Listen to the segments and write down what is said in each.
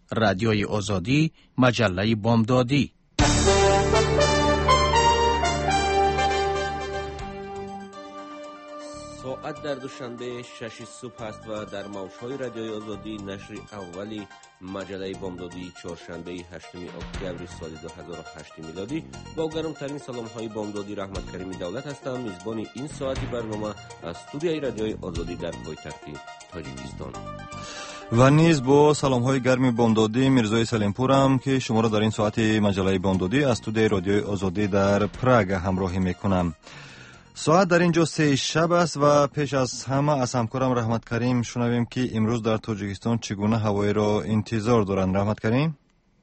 رادیوی آزادی، مجله بامدادی. ساعت در دوشنبه 6 صبح است و در موج‌های رادیوی آزادی نشر اولی مجله بامدادی چهارشنبه 8 اکتبر سال 2008 میلادی با گرمترین سلام‌های بامدادی رحمت کریمی دولت هستم. میزبان این ساعتی برنامه از استودیوی رادیوی آزادی در پایتخت تاجیکستان و نیز با سلام‌های گرم بامدادی میرزای سلیمپورم که شما را در این ساعت مجله بامدادی از استودیوی رادیوی آزادی در پراگ همراهی میکنم. ساعت در اینجا 3 شب است و پیش از همه از همکارم رحمت کریم شنویم که امروز در تاجیکستان چگونه هوایی را انتظار دارند. رحمت کریم.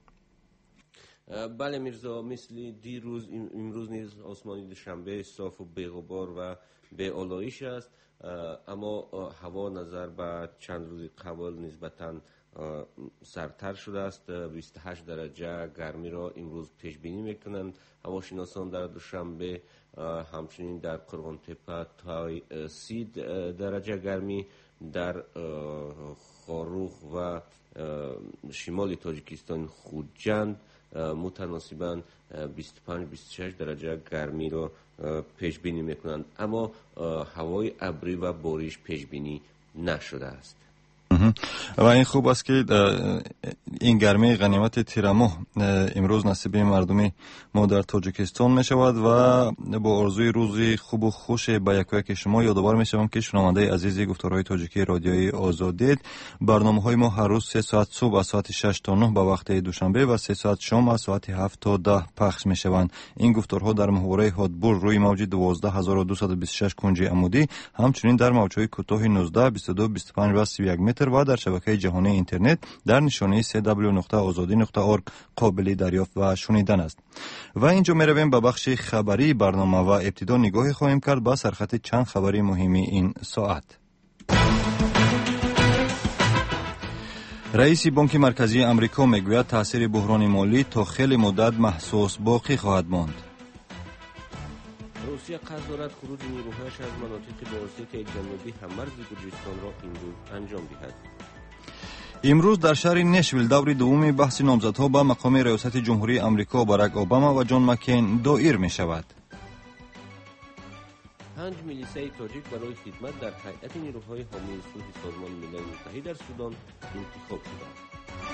بله میرزا، مثل دیروز امروز نیز آسمان دوشنبه صاف و بی‌غبار و به آلایش است، اما هوا نظر به چند روز قبل نسبتاً سردتر شده است. 28 درجه گرمی را امروز پیش بینی میکنند هواشناسان. در دوشنبه همچنین در قرغان تپه تا 30 درجه گرمی، در خاروخ و شمال تاجیکستان خوجند متناسباً 25-26 درجه گرمی را پیش بینی میکنند، اما هوای ابری و بارش پیش بینی نشده است. و این خوب است که این گرمی غنیمت تیرماه امروز نصیب مردمی ما در تاجیکستان می شود و با آرزوی روزی خوب و خوش به یک شما یادآور می شوم که شنونده عزیزی گفتارهای تاجیکی رادیوی آزادی، برنامه‌های ما هر روز 3 ساعت صبح از ساعت 6 تا 9 به وقت دوشنبه و 3 ساعت شام از ساعت 7 تا 10 پخش می شوند. این گفتارها در محوره هادبور روی موج 12226 کنج عمودی، همچنین در موج‌های کوتاه 19 22 25 و 31 متر و در شبکه جهانی اینترنت در نشانی www.azadi.org قابل دریافت و شنیدن است. و اینجا می رویم به بخش خبری برنامه و ابتدا نگاهی خواهیم کرد به سرخط چند خبری مهمی این ساعت. رئیس بانک مرکزی امریکا میگوید تاثیر بحران مالی تا خیلی مدت محسوس باقی خواهد ماند. روسیه قصد دارد خروج نیروهایش از مناطق با آسیای جنوبی هم‌مرز گرجستان را امروز انجام دهد. امروز در شهر نشویل دور دوم بحث نامزدها به مقام ریاست جمهوری آمریکا باراک اوباما و جان مکین دایر می شود. 5 میلیسای تاجیک برای خدمت در هیئت نیروهای حامی صلح سازمان ملل متحد در سودان انتخاب شدند.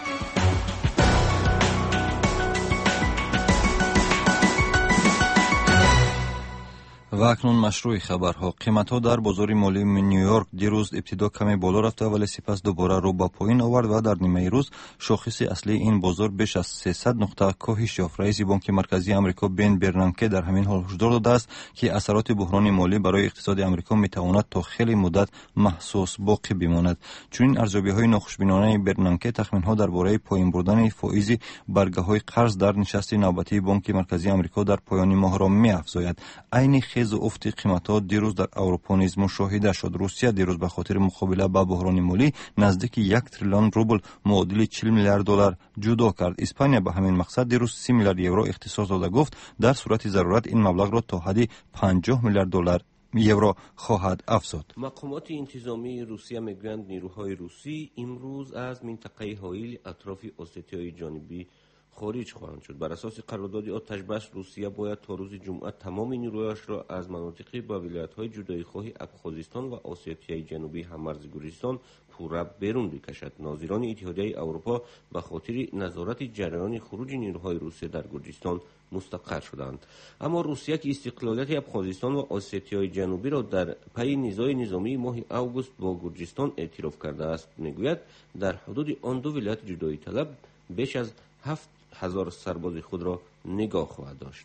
و اکنون مشروع خبرها. قیمت‌ها در بازار مالی نیویورک دیروز ابتدا کمی بالا رفته ولی سپس دوباره رو به پایین آورد و در نیمه روز شاخص اصلی این بازار بیش از 300 نقطه کاهش یافت. رئیس بانک مرکزی آمریکا بن برنانکه در همین حال هشدار داده است که اثرات بحران مالی برای اقتصاد آمریکا میتواند تا خیلی مدت محسوس باقی بماند. چون ارزیابی‌های ناخوشبینانه برنانکه تخمین‌ها درباره پایین بردن فائز برگه‌های قرض در نشست نوبتی بانک مرکزی آمریکا در پایان ماه را می‌افزاید. عین خیز افت قیمت‌ها دیروز در اروپا نیز مشاهده شد. روسیه دیروز به خاطر مقابله با بحران مالی نزدیک 1 تریلیون روبل معادل 40 میلیارد دلار جدا کرد. اسپانیا به همین مقصد دیروز 30 میلیارد یورو اختصاص داده، گفت در صورت ضرورت این مبلغ را تا حد 50 میلیارد دلار یورو خواهد افزود. مقامات انتظامی روسیه میگویند نیروهای روسی امروز از منطقه حائل اطراف اسیای جنوبی خارج خواهند شد. بر اساس قرارداد آتش بس روسیه باید تا روز جمعه تمام نیرویش را از مناطق با ولایت‌های جدایی‌خواه ابخازستان و اسیای جنوبی هم‌مرز گرجستان پورا بیرون بکشد. ناظران اتحادیه اروپا به خاطر نظارت جریان خروج نیروهای روسیه در گرجستان مستقر شدند. اما روسیه که استقلالیت ابخازستان و اسیای جنوبی را در پی نزاع نظامی ماه اوگوست با گرجستان اعتراف کرده است، میگوید در حدود آن دو ولایت جدایی طلب بیش از 7,000 سرباز خود را نگاه خواهد داشت.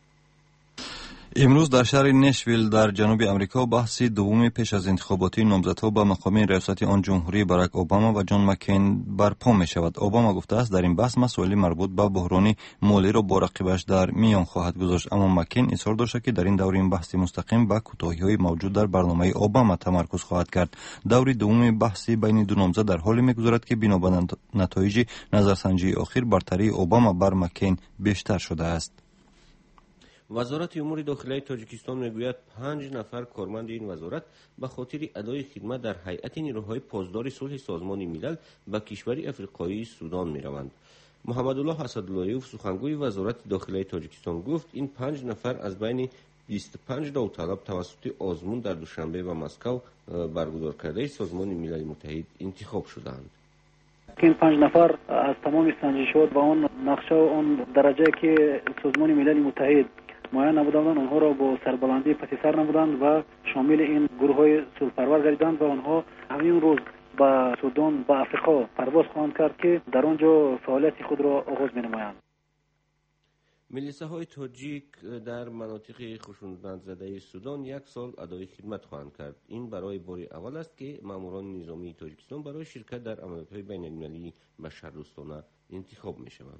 امروز در شهر نشویل در جنوب آمریکا بحث دوم پیش از انتخاباتی نامزدها به مقام ریاست آن جمهوری باراک اوباما و جان مکین برپا می شود. اوباما گفته است در این بحث مسائل مربوط به بحران مالی را با رقیبش در میان خواهد گذاشت، اما مکین اصرار داشته که در این دوره این بحث مستقیم به کوتاهی‌های موجود در برنامه اوباما تمرکز خواهد کرد. دور دوم بحث بین دو نامزد در حالی می‌گذرد که بنا به نتایج نظرسنجی اخیر برتری اوباما بر مکین بیشتر شده است. وزارت امور داخلی تاجیکستان میگوید 5 نفر کارمند این وزارت به خاطر ادای خدمت در هیئت نیروهای پاسدار صلح سازمان ملل به کشور افریقایی سودان میروند. محمد الله اسداللهیوف سخنگوی وزارت داخلی تاجیکستان گفت این 5 نفر از بین 25 داوطلب توسط آزمون در دوشنبه و مسکو برگزار کرده سازمان ملل متحد انتخاب شدند. این 5 نفر از تمام سنجشات و اون نقشه و اون درجه که سازمان ملل متحد معین نبودند آنها را با سربلندی پس سر نمودند و شامل این گروه های صلح‌پرور گردیدند و آنها همین روز به سودان به افریقا پرواز خواهند کرد که در آنجا فعالیت خود را آغاز می‌نمایند. ملیسه های تاجیک در مناطق خشونت زده سودان 1 سال ادای خدمت خواهند کرد. این برای بار اول است که ماموران نظامی تاجیکستان برای شرکت در عملیات‌های بین‌المللی بشردوستانه انتخاب می‌شوند.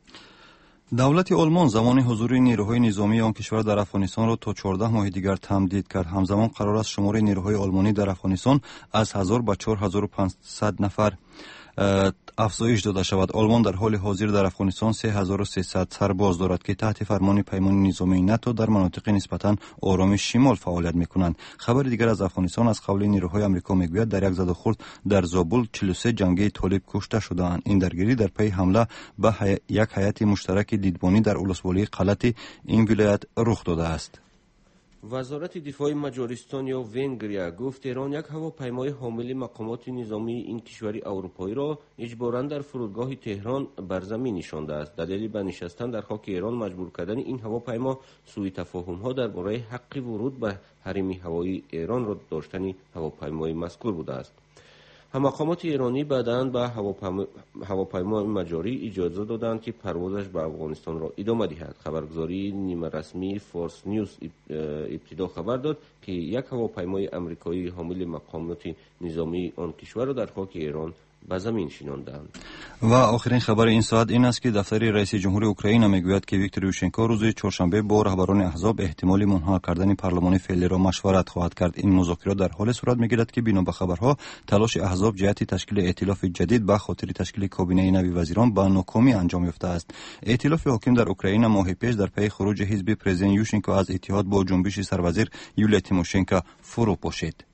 دولت آلمان زمان حضور نیروهای نظامی آن کشور در افغانستان را تا 14 ماه دیگر تمدید کرد. همزمان قرار است شمار نیروهای آلمانی در افغانستان از 1000 به 4500 نفر افزایش داده شود. آلمان در حال حاضر در افغانستان 3300 سرباز دارد که تحت فرمان پیمان نظامی ناتو در مناطق نسبتاً آرام شمال فعالیت می‌کنند. خبر دیگر از افغانستان از قول نیروهای آمریکا میگوید در یک زدوخورد در زابل 43 جنگی طالب کشته شدند. این درگیری در پی حمله به یک هیئت مشترک دیدبانی در ولسوالی قلات این ولایت رخ داده است. وزارت دفاع مجارستان یا ونگریا گفت ایران یک هواپیمای حامل مقامات نظامی این کشور اروپایی را اجباراً در فرودگاه تهران بر زمین نشانده است. دلیل به نشستن در خاک ایران مجبور کردن این هواپیما سوء تفاهم‌ها درباره حق ورود به حریم هوایی ایران را داشتن هواپیمای مذکور بوده است. مقامات ایرانی بعداً به هواپیمای مجاری اجازه دادند که پروازش به افغانستان را ادامه دهد. خبرگزاری نیمه رسمی فارس نیوز ابتدا خبر داد که یک هواپیمای امریکایی حامل مقامات نظامی آن کشور را در خاک ایران به زمین شناندند. و آخرین خبر این ساعت این است که دفتر رئیس جمهور اوکراین میگوید که ویکتور یوشنکو روز چهارشنبه با رهبران احزاب احتمال منحل کردن پارلمان فعلی را مشورت خواهد کرد. این مذاکرات در حال صورت میگیرد که بنا به خبرها تلاش احزاب جهت تشکیل ائتلاف جدید به خاطر تشکیل کابینه نوی وزیران به ناکامی انجام یافته است. ائتلاف حاکم در اوکراین ماه پیش در پی خروج حزب پرزیدنت یوشنکو از اتحاد با جنبش سروزیر یولیا تیموشنکو فرو پاشید.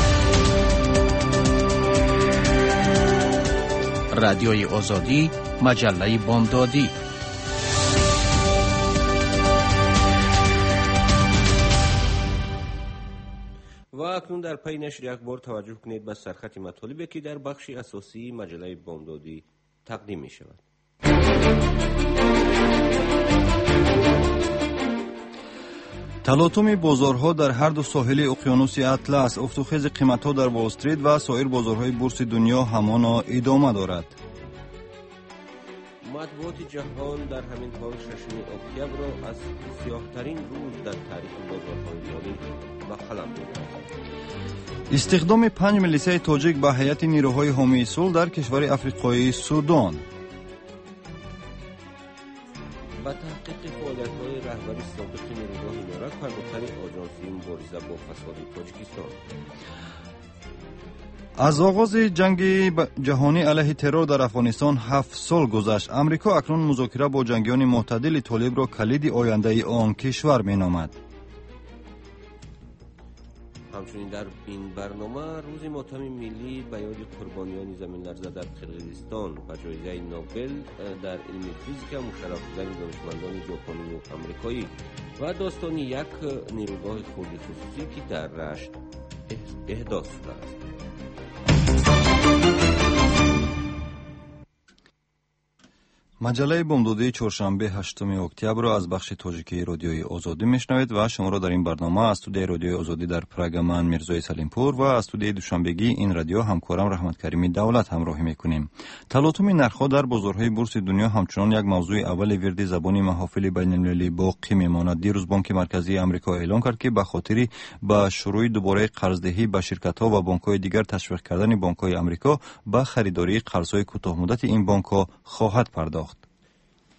رادیوی آزادی، مجله بامدادی. و اکنون در پی نشر یک بار توجه کنید به سرخط مطالبی که در بخش اساسی مجله بامدادی تقدیم می شود. تلاطم بازارها در هر دو ساحل اقیانوس اطلس، افت و خیز قیمت‌ها در وال استریت و سایر بازارهای بورس دنیا همانا ادامه دارد. مطبوعات جهان در همین حال 6 اکتبر را از سیاه‌ترین روز در تاریخ بازارهای مالی به قلم می‌برد. استخدام 5 میلیشه تاجیک به هیئت نیروهای حامی صلح در کشور افریقایی سودان. با تحقیق فعالیت‌های رهبری سابق نیروگاه نیارک پرداختن آژانسی مبارزه با فساد تاجیکستان. از آغاز جنگ جهانی علیه ترور در افغانستان 7 سال گذشت. امریکا اکنون مذاکره با جنگیان معتدل طالب را کلید آینده آن کشور مینامد. همچنین در این برنامه روز ماتم ملی به یاد قربانیان زمین لرزه در قرقیزستان و جایزه نوبل در علم فیزیک مشرف شدن دانشمندان ژاپنی و آمریکایی و داستان یک نیروگاه خودی خصوصی که در رشت احداث شده است. مجله بامدادی چهارشنبه 8 اکتبر را از بخش تاجیکی رادیوی آزادی میشنوید و شما را در این برنامه از استودیوی رادیوی آزادی در پراگ من میرزای سلیمپور و از استودیوی دوشنبگی این رادیو همکارم رحمت کریمی دولت همراهی میکنیم. تلاطم نرخ‌ها در بازارهای بورس دنیا همچنان یک موضوع اول ورد زبان محافل بین‌المللی باقی میماند. دیروز بانک مرکزی آمریکا اعلام کرد که به خاطر به شروع دوباره قرضدهی به شرکت‌ها و بانک‌های دیگر تشویق کردن بانک‌های آمریکا به خریداری قرض‌های کوتاه مدت این بانک‌ها خواهد پرداخت.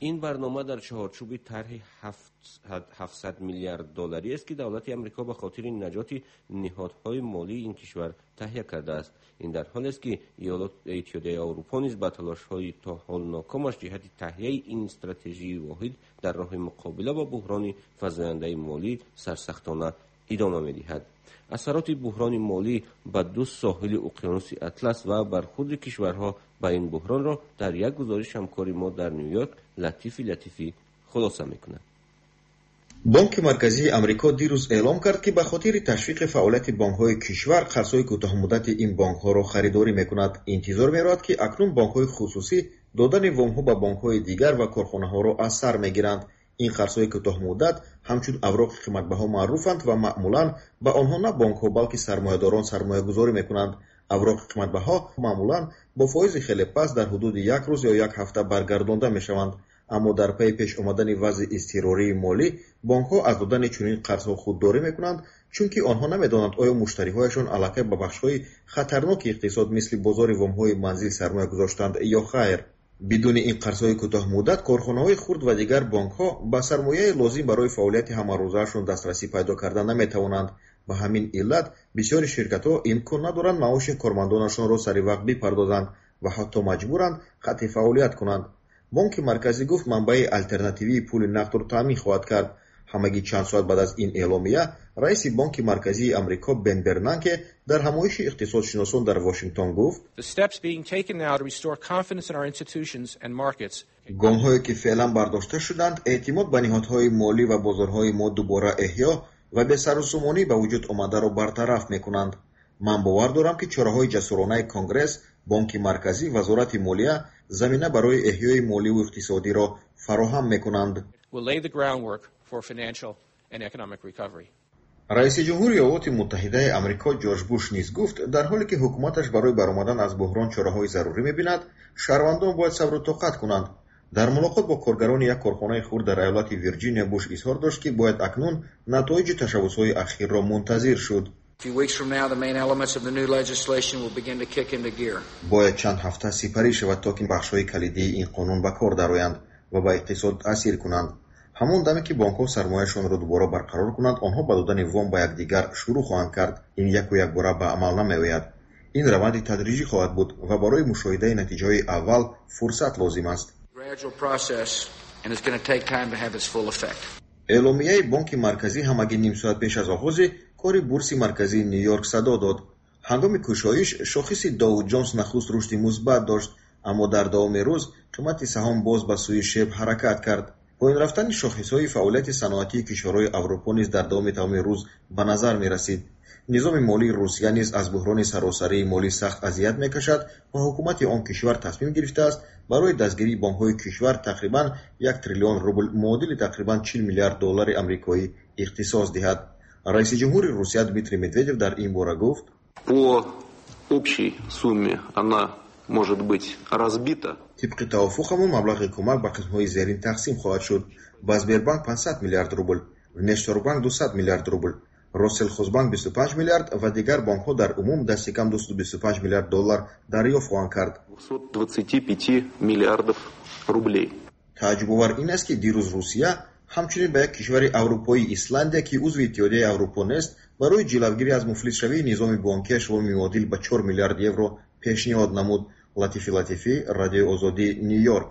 این برنامه در چارچوب طرح 700 میلیارد دلاری است که دولت آمریکا به خاطر نجات نهادهای مالی این کشور تهیه کرده است. این در حالی است که ایالات اتحادیه اروپا نیز به تلاش‌های تا حال ناکامش جهت تهیه این استراتژی واحد در راه مقابله با بحران فزاینده مالی سرسختانه ادامه می‌دهد. اثرات بحران مالی به دو ساحل اقیانوس اطلس و برخورد کشورها به این بحران را در یک گزارش همکار ما در نیویورک لطیفی خلاصه می‌کند. بانک مرکزی امریکا دیروز اعلام کرد که به خاطر تشویق فعالیت بانک‌های کشور قرض‌های کوتاه‌مدت این بانک‌ها را خریداری می‌کند. انتظار می‌رود که اکنون بانک‌های خصوصی دادن وام‌ها به بانک‌های دیگر و کارخانه‌ها را از سر می‌گیرند. این قرض‌های کوتاه‌مدت همچون اوراق قیمت‌بها معروفند و معمولاً به آنها نه بانک‌ها بلکه سرمایه‌داران سرمایه‌گذاری می‌کنند. اوراق قیمت‌بها معمولاً با فایز خیلی پست در حدود یک روز یا یک هفته برگردانده می‌شوند. اما در پی پیش آمدن وضع اضطراری مالی بانک‌ها از دادن چنین قرض‌ها خودداری می‌کنند، چون که آنها نمی‌دانند آیا مشتری‌هایشان علاقه به بخش‌های خطرناک اقتصاد مثل بازار وام‌های منزل سرمایه گذاشتند یا خیر. بدون این قرض‌های کوتاه مدت کارخانه‌های خرد و دیگر بانک‌ها به سرمایه لازم برای فعالیت همه‌روزه‌شان دسترسی پیدا کردن نمی‌توانند. به همین علت بسیاری شرکت‌ها امکان ندارند معاش کارمندانشان را سری وقت بپردازند و حتی مجبورند قطع فعالیت کنند. بانک مرکزی گفت منبع الтернативی پول نقد را تامین خواهد کرد. همگی چند ساعت بعد از این اعلامیه رئیس بانک مرکزی امریکا بن برنانکه در همایش اقتصادشناسان در واشنگتن گفت: گام‌هایی که فعلا برداشته شدند اعتماد به نهادهای مالی و بازارهای ما دوباره احیا و به سروسامانی به وجود آمده را برطرف می‌کنند. من باور دارم که چاره‌های جسورانه کنگرس، بانک مرکزی و وزارت مالیه زمینه برای احیای مالی و اقتصادی را فراهم می‌کنند. رئیس جمهور ایالات متحده آمریکا جورج بوش نیز گفت در حالی که حکومتش برای برآمدن از بحران چاره‌های ضروری می‌بیند، شهروندان باید صبر و طاقت کنند. در ملاقات با کارگران یک کارخانه خرد در ایالت ویرجینیا بوش اظهار داشت که باید اکنون نتایج تشبث‌های اخیر را منتظر شد. باید چند هفته سپری شود تا که بخش‌های کلیدی این قانون به کار درآیند و به اقتصاد تأثیر کنند. همون دمی که بانک‌ها سرمایه‌شان را دوباره برقرار کنند، آنها به دادن وام به یکدیگر شروع خواهند کرد. این یک و یک باره به عمل نمی‌آید. این روند تدریجی خواهد بود و برای مشاهده نتیجه‌های اول فرصت لازم است. اعلامیه بانک مرکزی همگی نیم ساعت پیش از آغاز کار بورس مرکزی نیویورک صدا داد. هنگام گشایش شاخص داو جونز نخست رشد مثبت داشت، اما در دوام روز قیمت سهام باز به سوی شبه حرکت کرد. پایین رفتن شاخص‌های فعالیت صنعتی کشورهای اروپا نیز در تمام روز به نظر می‌رسید. نظام مالی روسیه نیز از بحران سراسری مالی سخت اذیت می‌کشد و حکومت آن کشور تصمیم گرفته است برای دستگیری بانک‌های کشور تقریباً 1 تریلیون روبل معادل تقریباً 40 میلیارد دلار آمریکایی اختصاص دهد. رئیس جمهور روسیه دمیتری مدودیو در این باره گفت: по общей сумме она может быть разбита. طبق توافقمون مبلغ کمک به قسمت‌های زیرین تقسیم خواهد شد. بازبیربانک 500 میلیارد روبل، ونشتوربانک 200 میلیارد روبل، روسلخوزبانک 25 میلیارد و دیگر بانک‌ها در عموم دست کم 225 میلیارد دلار دریافت خواهند کرد. 225 میلیارد روبل. تعجب آور این است که دیروز روسیه همچنین به یک کشور اروپایی ایسلندیا که عضو اتحادیه اروپا نیست برای جلوگیری از مفلس شوی نظام بانکیش و معادل به 4 میلیارد یورو پیشنهاد نمود. لطیفی رادیو آزادی نیویورک.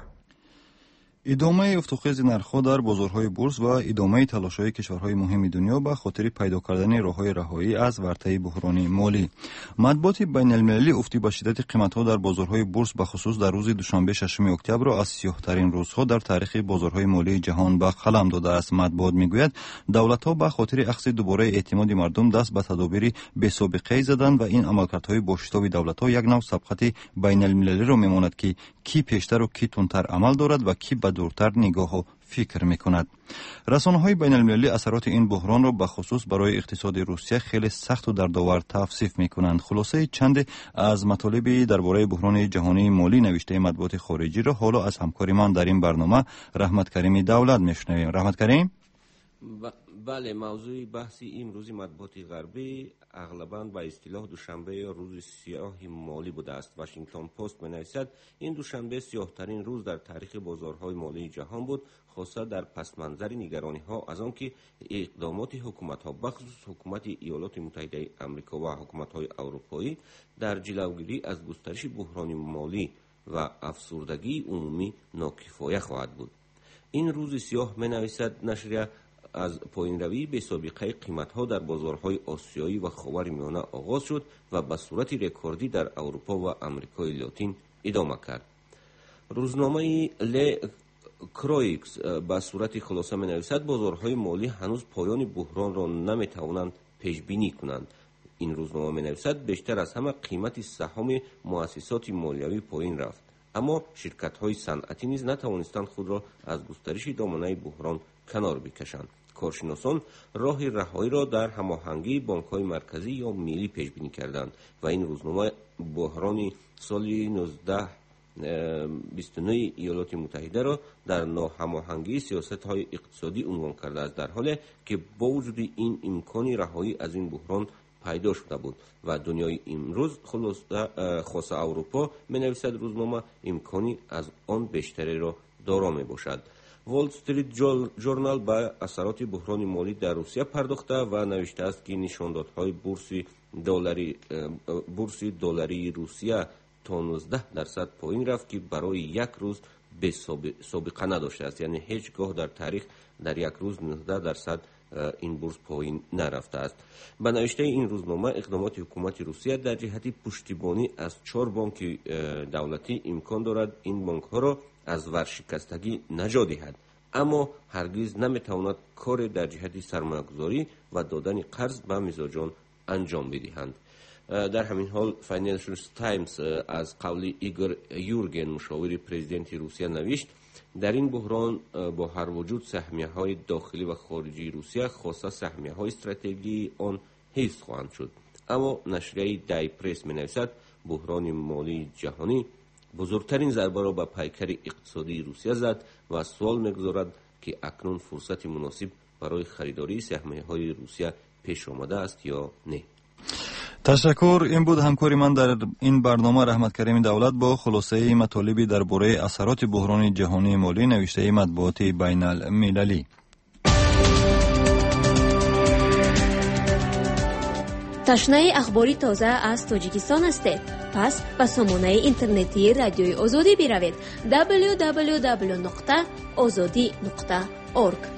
ادامه افت نرخ‌ها در بازارهای بورس و ادامه تلاش‌های کشورهای مهم دنیا به خاطر پیدا کردن راه‌های رهایی از ورطه بحران مالی. مطبوعات بین‌المللی افتی به شدت قیمت‌ها در بازارهای بورس به خصوص در روز دوشنبه 6 اکتبر را از سیاه‌ترین روزها در تاریخ بازارهای مالی جهان به قلم داده است. مطبوعات می‌گوید دولت‌ها به خاطر اخذ دوباره اعتماد مردم دست به تدابیر بی‌سابقه زدند و این عملکردهای با شتاب دولت‌ها یک نوع سبقت بین‌المللی را می‌ماند که کی پیشتر و کی تندتر عمل دارد و کی دورتر نگاه و فکر میکند. رسانه‌های بین‌المللی اثرات این بحران را به خصوص برای اقتصاد روسیه خیلی سخت و دردآور توصیف میکنند. خلاصه چند از مطالب درباره بحران جهانی مالی نوشته مطبوعات خارجی را حالا از همکارمان در این برنامه رحمت کریم دولت میشنویم. رحمت کریم. بله، موضوع بحثی امروزی مطبوعات غربی اغلباً به اصطلاح دوشنبه یا روز سیاه مالی بوده است. واشنگتن پست می‌نویسد این دوشنبه سیاه‌ترین روز در تاریخ بازارهای مالی جهان بود، خاصه در پس منظر نگرانی‌ها از آنکه اقدامات حکومت‌ها بخصوص حکومت ایالات متحده آمریکا و حکومت‌های اروپایی در جلوگیری از گسترش بحران مالی و افسردگی عمومی ناکفایه خواهد بود. این روز سیاه می‌نویسد نشریه از پایین روی به سابقه قیمت‌ها در بازارهای آسیایی و خاورمیانه آغاز شد و به صورت رکوردی در اروپا و آمریکای لاتین ادامه کرد. روزنامه ل کرویکس به صورت خلاصه می‌نویسد بازارهای مالی هنوز پایان بحران را نمی‌توانند پیش بینی کنند. این روزنامه می‌نویسد بیشتر از همه قیمت سهام مؤسسات مالیوی پایین رفت، اما شرکت‌های صنعتی نیز نتوانستند خود را از گسترش دامنه بحران کنار بکشند. کارشناسان راه رهایی را در هماهنگی بانک‌های مرکزی یا ملی پیش بینی کردند و این روزنامه بحران سال 1929 ایالات متحده را در ناهماهنگی سیاست‌های اقتصادی عنوان کرده است، در حالی که با وجود این امکان رهایی از این بحران پیدا شده بود و دنیای امروز خاصه اروپا می‌نویسد روزنامه امکانی از آن بیشتری را دارا میباشد. وال استریت جورنال به اثرات بحران مالی در روسیه پرداخته و نوشته است که نشاندادهای بورس دلاری روسیه تا 19% پایین رفت که برای یک روز به سابقه نداشته است، یعنی هیچگاه در تاریخ در یک روز 19% این بورس پایین نرفته است. به نوشته این روزنامه اقدامات حکومت روسیه در جهت پشتیبانی از 4 بانک دولتی امکان دارد این بانک ها را از ورشکستگی نجات دهد، اما هرگز نمیتواند کار در جهت سرمایه‌گذاری و دادن قرض به مزاجان انجام بدهند. در همین حال فاینانشال تایمز از قول ایگور یورگن مشاور پرزیدنت روسیه نوشت در این بحران با هر وجود سهمیه‌های داخلی و خارجی روسیه خاصه سهمیه‌های استراتژیکی آن حفظ خواهند شد. اما نشریه دی پرس می‌نویسد بحران مالی جهانی بزرگترین ضربه را به پیکر اقتصادی روسیه زد و سوال می‌گذارد که اکنون فرصت مناسب برای خریداری سهمیه‌های روسیه پیش آمده است یا نه. تشکر. این بود همکاری من در این برنامه رحمت کریم دولت با خلاصه مطالبی درباره اثرات بحران جهانی مالی نوشته مطبوعات بین المللی. تشنه اخباری تازه از تاجیکستان هستید؟ پس به سامانه اینترنتی رادیوی آزادی بروید www.azadi.org.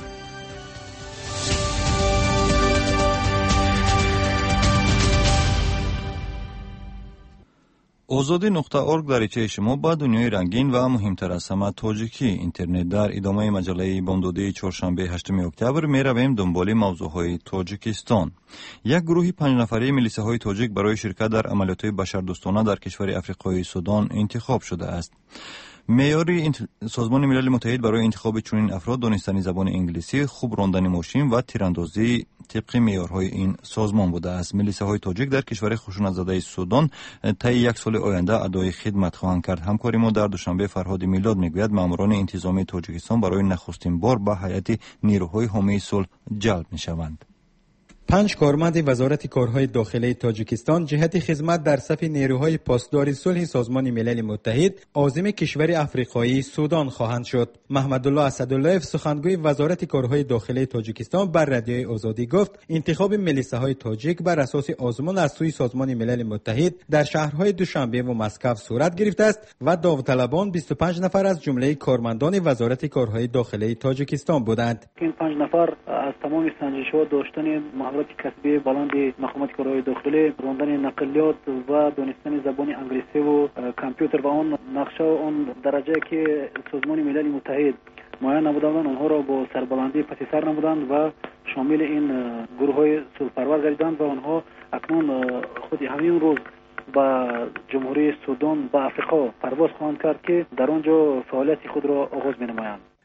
azadi.org دریچه شما با دنیای رنگین و مهمتر از همه تاجیکی اینترنت. در ادامه مجله بامدادی چهارشنبه 8 اکتبر می رویم دنبال موضوعهای تاجیکستان. یک گروه 5 نفره میلیشه های تاجیک برای شرکت در عملیات بشردوستانه در کشور افریقای سودان انتخاب شده است. معیار سازمان ملل متحد برای انتخاب چنین افراد دانستن زبان انگلیسی، خوب راندن ماشین و تیراندازی طبق معیارهای این سازمان بوده است. میلیشه های تاجیک در کشور خشونت زده سودان طی یک سال آینده ادای خدمت خواهند کرد. همکاری ما در دوشنبه فرهاد میلاد میگوید ماموران انتظامی تاجیکستان برای نخستین بار به هیئت نیروهای حامی صلح جلب میشوند. 5 کارمند وزارت کارهای داخلی تاجیکستان جهت خدمت در صف نیروهای پاسدار صلح سازمان ملل متحد عازم کشور افریقایی سودان خواهند شد. محمدالله اسدالله سخنگوی وزارت کارهای داخلی تاجیکستان بر رادیوی آزادی گفت انتخاب میلیشه های تاجیک بر اساس آزمون از سوی سازمان ملل متحد در شهرهای دوشنبه و مسکو صورت گرفته است و داوطلبان 25 نفر از جمله کارمندان وزارت کارهای داخلی تاجیکستان بودند. این 5 نفر از تمام سنجش‌ها داشتن مهارت کسبی بلند مقامات کارهای داخلی، راندن نقلیات و دانستن زبان انگلیسی و کامپیوتر و آن نقشه و آن درجه که سازمان ملل متحد معین نمودند آنها را با سربلندی پس سر نمودند و شامل این گروه‌های صلح‌پرور گردیدند و آنها اکنون خود همین روز با جمهوری سودان با افریقا پرواز خواهند کرد که در آنجا فعالیت خود را آغاز می‌نمایند.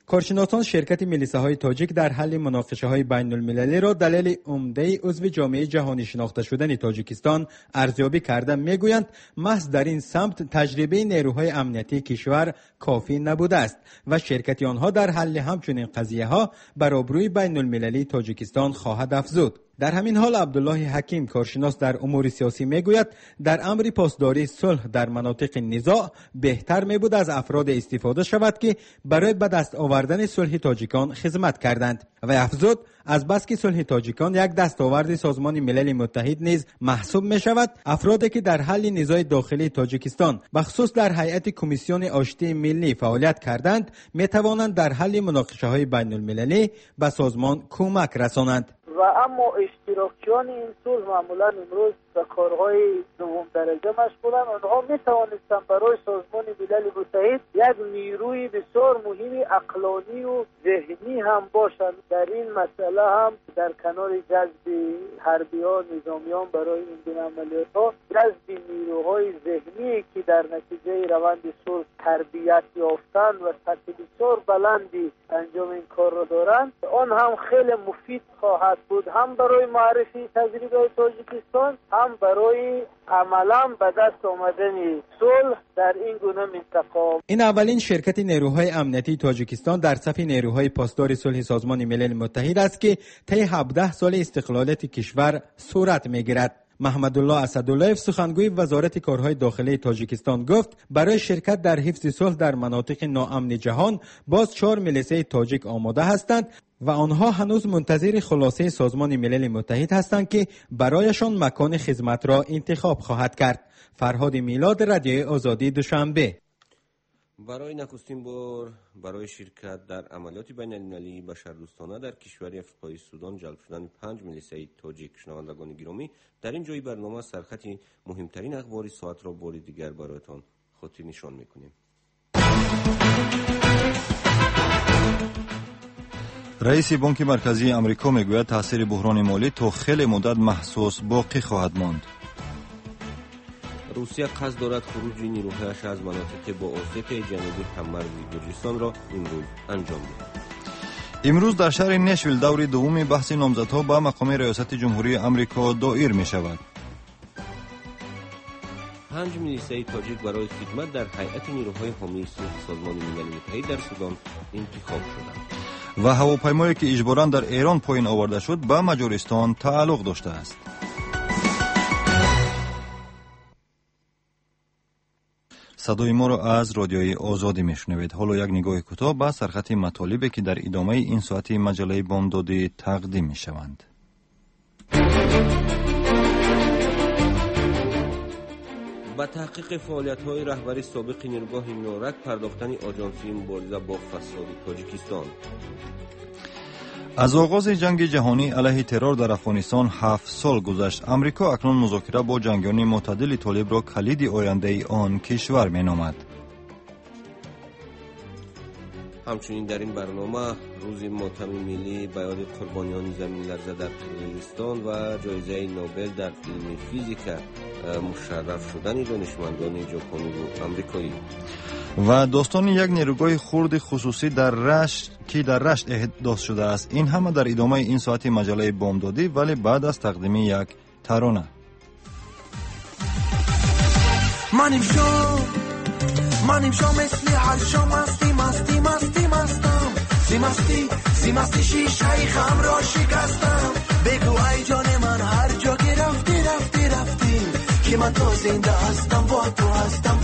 کارشناسان شرکت ملیسه‌های تاجیک در حل مناقشه‌های بین‌المللی را دلیل عمده عضو جامعه جهانی شناخته شدن تاجیکستان ارزیابی کرده میگویند محض در این سمت تجربه نیروهای امنیتی کشور کافی نبوده است و شرکت آنها در حل همچنین قضیه‌ها بر آبروی بین‌المللی تاجیکستان خواهد افزود. در همین حال عبدالله حکیم کارشناس در امور سیاسی میگوید در امر پاسداری صلح در مناطق نزاع بهتر میبود از افراد استفاده شود که برای به دست آوردن صلح تاجیکان خدمت کردند و افزود از بس که صلح تاجیکان یک دستاورد سازمان ملل متحد نیز محسوب می شود، افرادی که در حل نزاع داخلی تاجیکستان بخصوص در هیئت کمیسیون آشتی ملی فعالیت کردند می توانند در حل مناقشه های بین المللی به سازمان کمک رسانند. و اما اشتراکیان این صلح معمولا امروز به کارهای دوم درجه مشغولن. آنها می توانستند برای سازمان ملل متحد یک نیروی بسیار مهم عقلانی و ذهنی هم باشند. در این مسئله هم در کنار جذب حربیان نظامیان برای این گونه عملیات‌ها، جذب نیروهای ذهنی که در نتیجه روند صلح تربیت یافتن و سطح بسیار بلندی انجام این کار را دارند، آن هم خیلی مفید خواهد بود، هم برای معرفی تجربه تاجیکستان، هم برای عملا به دست آمدن صلح در این گونه منطقه. این اولین شرکت نیروهای امنیتی تاجیکستان در صف نیروهای پاسدار صلح سازمان ملل متحد است که طی 17 سال استقلالیت کشور صورت میگیرد. محمدالله اسدالله سخنگوی وزارت کارهای داخلی تاجیکستان گفت برای شرکت در حفظ صلح در مناطق ناامن جهان باز 4 میلیسه تاجیک آماده هستند و آنها هنوز منتظر خلاصه سازمان ملل متحد هستند که برایشان مکان خدمت را انتخاب خواهد کرد. فرهاد میلاد، رادیوی آزادی، دوشنبه. برای نخستین بار برای شرکت در عملیات بین‌المللی بشردوستانه در کشور افریقای سودان جلب شدن 5 میلیسه تاجیک. شنوندگان گرامی، در این جای برنامه سرخط مهمترین اخبار ساعت را بار دیگر برایتان خاطر نشان میکنیم. رئیس بانک مرکزی آمریکا میگوید تاثیر بحران مالی تا خیلی مدت محسوس باقی خواهد ماند. روسیه قصد دارد خروج نیروهایش از مناطق با اسیای جنوبی هم‌مرز گرجستان را امروز انجام دهد. امروز در شهر نشویل دور دوم بحث نامزدها به مقام ریاست جمهوری آمریکا دایر می شود. 5 میلیسه تاجیک برای خدمت در هیئت نیروهای حامی صلح سازمان ملل متحد در سودان انتخاب شدند. و هواپیمایی که اجباراً در ایران پایین آورده شد به مجارستان تعلق داشته است. صدای ما را از رادیوی آزادی میشنوید. حالا یک نگاه کوتاه به سرخط مطالبی که در ادامه این ساعت مجله بامدادی تقدیم می شوند. با تحقیق فعالیت‌های رهبری سابق نیروگاه نورک پرداختن آژانسی مبارزه با فساد تاجیکستان. از آغاز جنگ جهانی علیه ترور در افغانستان 7 سال گذشت. امریکا اکنون مذاکره با جنگیان معتدل طالب را کلید آینده آن کشور مینامد. همچنین در این برنامه روز ماتم ملی به یاد قربانیان زمین لرزه در قزاقستان و جایزه نوبل در علم فیزیک مشرف شدن دانشمندان ژاپنی و آمریکایی و داستان یک نیروگاه خرد خصوصی در رشت احداث شده است. این همه در ادامه این ساعت مجله بامدادی، ولی بعد از تقدیم یک ترانه. منیم شو مثل هر شو مستی شیشه خم را شکستم. بگو ای جان من هر جا که رفتی که من تو زنده هستم، با تو هستم.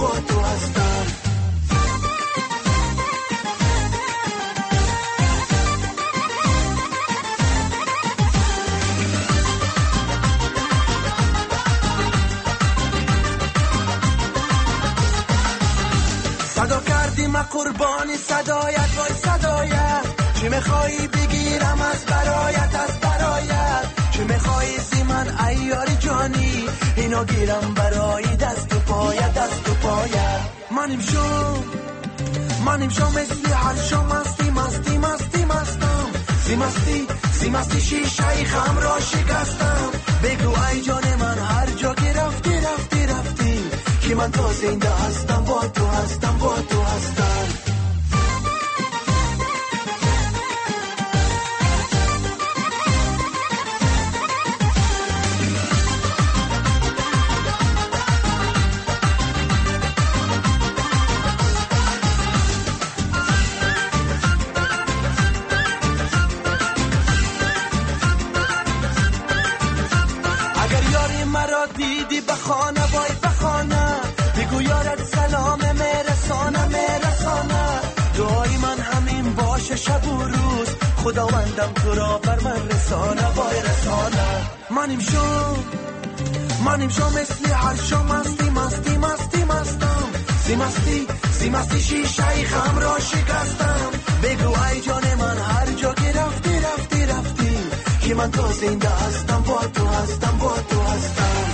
صدا کردیم قربانی صدایت، وای صدایت. چی میخوایی بگیرم از برایت چی میخوایی زی من ایاری جانی، اینو گیرم برای دست و پایت. منیم شو مثل هر شو مستی شیشه خم را شکستم. بگو ای جان من هر جا که رفتی که من تو زنده هستم، با تو هستم. شب و روز خداوندم تو را بر من رسانه وای رسانه. منیم شو مثل هر شو مستی مستی مستی مستم سی مستی شیشه خم را شکستم. بگو ای جان من هر جا که رفتی که من تو زنده هستم با تو هستم.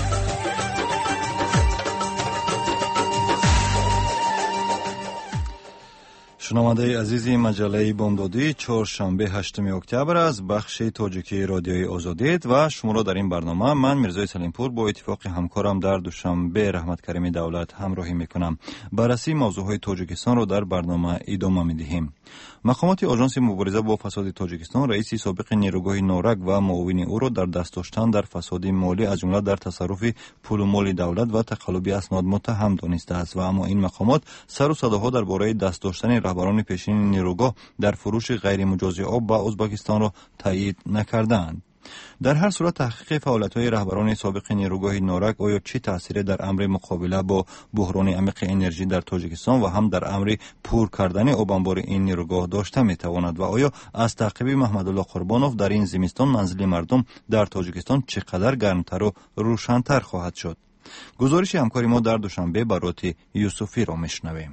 شنونده عزیزی مجله بامدادی چهارشنبه 8 اکتبر از بخش تاجیکی رادیوی آزادید و شما را در این برنامه من میرزای سلیمپور با اتفاق همکارم در دوشنبه رحمت کریمی دولت همراهی میکنم. بررسی موضوعهای تاجیکستان را در برنامه ادامه میدهیم. مقامات آژانس مبارزه با فساد تاجیکستان رئیس سابق نیروگاه نورک و معاون او را در دست داشتن در فساد مالی از جمله در تصرف پول و مال دولت و تقلب اسناد متهم دانسته است و اما این مقامات سر و صداها درباره دست داشتن رهبران پیشین نیروگاه در فروش غیر مجاز آب به ازبکستان را تایید نکردند. در هر صورت تحقیق فعالیت‌های رهبران سابق نیروگاه نورک آیا چه تأثیری در امر مقابله با بحران عمیق انرژی در تاجیکستان و هم در امر پر کردن آب انبار این نیروگاه داشته می‌تواند و آیا از تعقیب محمدالله قربانوف در این زمستان منزل مردم در تاجیکستان چقدر گرمتر و روشن‌تر خواهد شد؟ گزارش همکار ما در دوشنبه برات یوسفی را میشنویم.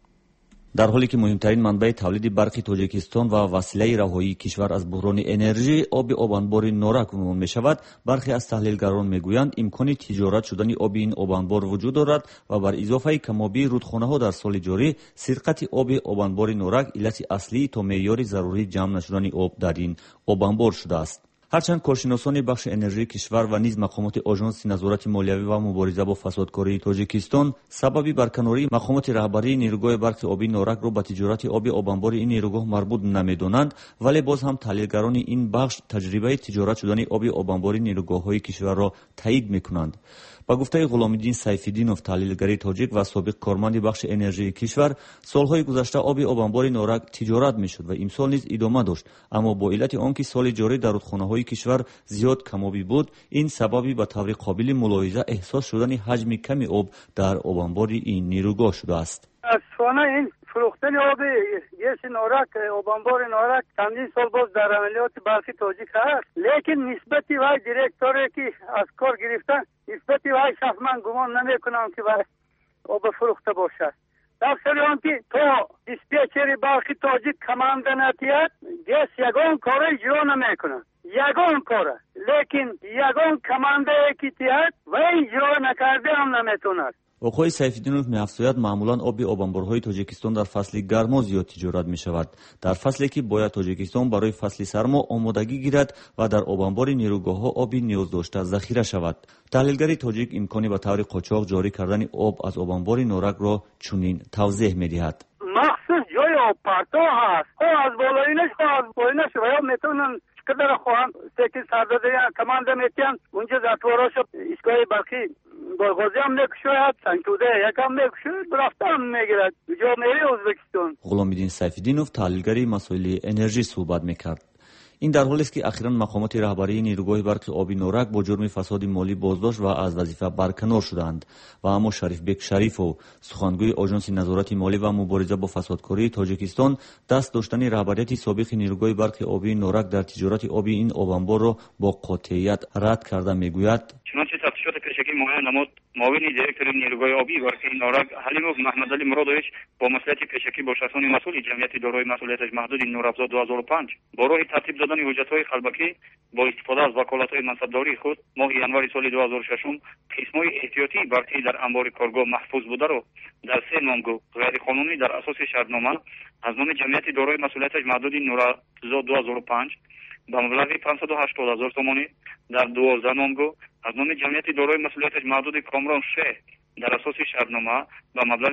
در حالی که مهمترین منبع تولید برق تاجیکستان و وسیله رهایی کشور از بحران انرژی آب انبار نورک عنوان می شود، برخی از تحلیلگران می گویند امکان تجارت شدن آب این آب انبار وجود دارد و بر اضافه کمابی رودخانه ها در سال جاری سرقت آب انبار نورک علت اصلی تا معیار ضروری جمع نشدن آب در این آب انبار شده است. هرچند کارشناسان بخش انرژی کشور و نیز مقامات آژانس نظارت مالیوی و مبارزه با فسادکاری تاجیکستان سببی برکناری مقامات رهبری نیروگاه برق آبی نورک را به تجارت آب انبار این نیروگاه مربوط نمی‌دانند، ولی باز هم تحلیلگران این بخش تجربه تجارت شدن آب انبار نیروگاه‌های کشور را تایید می‌کنند. با گفته غلامالدین سیف‌الدینوف تحلیلگر تاجیک و سابق کارمند بخش انرژی کشور، سالهای گذشته آب انبار نورک تجارت میشد و امسال نیز ادامه داشت، اما با علت آنکه سال جاری در رودخانه‌های کشور زیاد کمابی بود، این سببی به طور قابل ملاحظه احساس شدن حجم کم آب در آب انبار این نیروگاه شده است. اصلا این فروختن آب گیس نورک آب انبار نورک چندین سال باز در عملیات برقی تاجیک هست، لیکن نسبتی وای دیرکتوری که از کار گرفتن نسبتی وای شخص من گمان نمیکنم که وای آب فروخته باشد. در سری آنکه تا دیسپیچر برقی تاجیک کمانده نتیاد گیس یگان کار اجرا نمیکنه، یگان کاره، لیکن یگان کمانده که تیاد و اجرا نکرده هم نمیتوند. آقای سیف‌الدینوف می‌افزاید معمولاً آب انبارهای تاجیکستان در فصل گرما زیاد تجارت می‌شود، در فصلی که باید تاجیکستان برای فصل سرما آمادگی گیرد و در آب انبار نیروگاه‌ها آبی نیاز داشته ذخیره شود. تحلیلگر تاجیک امکانی به طور قاچاق جاری کردن آب از آب انبار نورک را چنین توضیح می‌دهد. مخصوص جای آب پرتو هست، از بالایینش از پایینش و میتونن کدر خواهم سیکی سرداده کمانده میتین اونجا زتوارا شد ایشگاه برقی بارغازی هم نکشوید سنکوده یکم نکشوید برفته هم میگیرد جامعه ازبکستان. غلامالدین سیف‌الدینوف تحلیلگری مسائل انرژی صحبت میکرد. این در حالی است که اخیراً مقامات رهبری نیروگاه برق آبی نورک با جرم فساد مالی بازداشت و از وظیفه برکنار شدند و اما شریف بیگ شریفو سخنگوی آژانس نظارت مالی و مبارزه با فسادکاری تاجیکستان دست داشتن رهبریت سابق نیروگاه برق آبی نورک در تجارت آبی این آب انبار را با قاطعیت رد کرده میگوید. چنانچه تفتیشات پیشکی معین نمود معاون دیرکتور نیروگاه آبی برق نورک حلیموف محمدعلی مرادویچ با مسئولیت پیشکی با شخصان مسئول جمعیت دارای مسئولیتش محدود نورافزا 2005 با راه ترتیب دادن حجت‌های خلبکی با استفاده از وکالت‌های منصبداری خود ماه ینوار سال 2006 قسم‌های احتیاطی برقی در انبار کارگاه محفوظ بوده را در 3 نامگو غیر قانونی در اساس شرطنامه از نام جمعیت دارای مسئولیتش محدود نورافزا 2005 با مبلغ 580,000 تومانی در 12 نامگو از نام جمعیت دارای مسئولیتش محدود کامران شه در اساس شرطنامه با مبلغ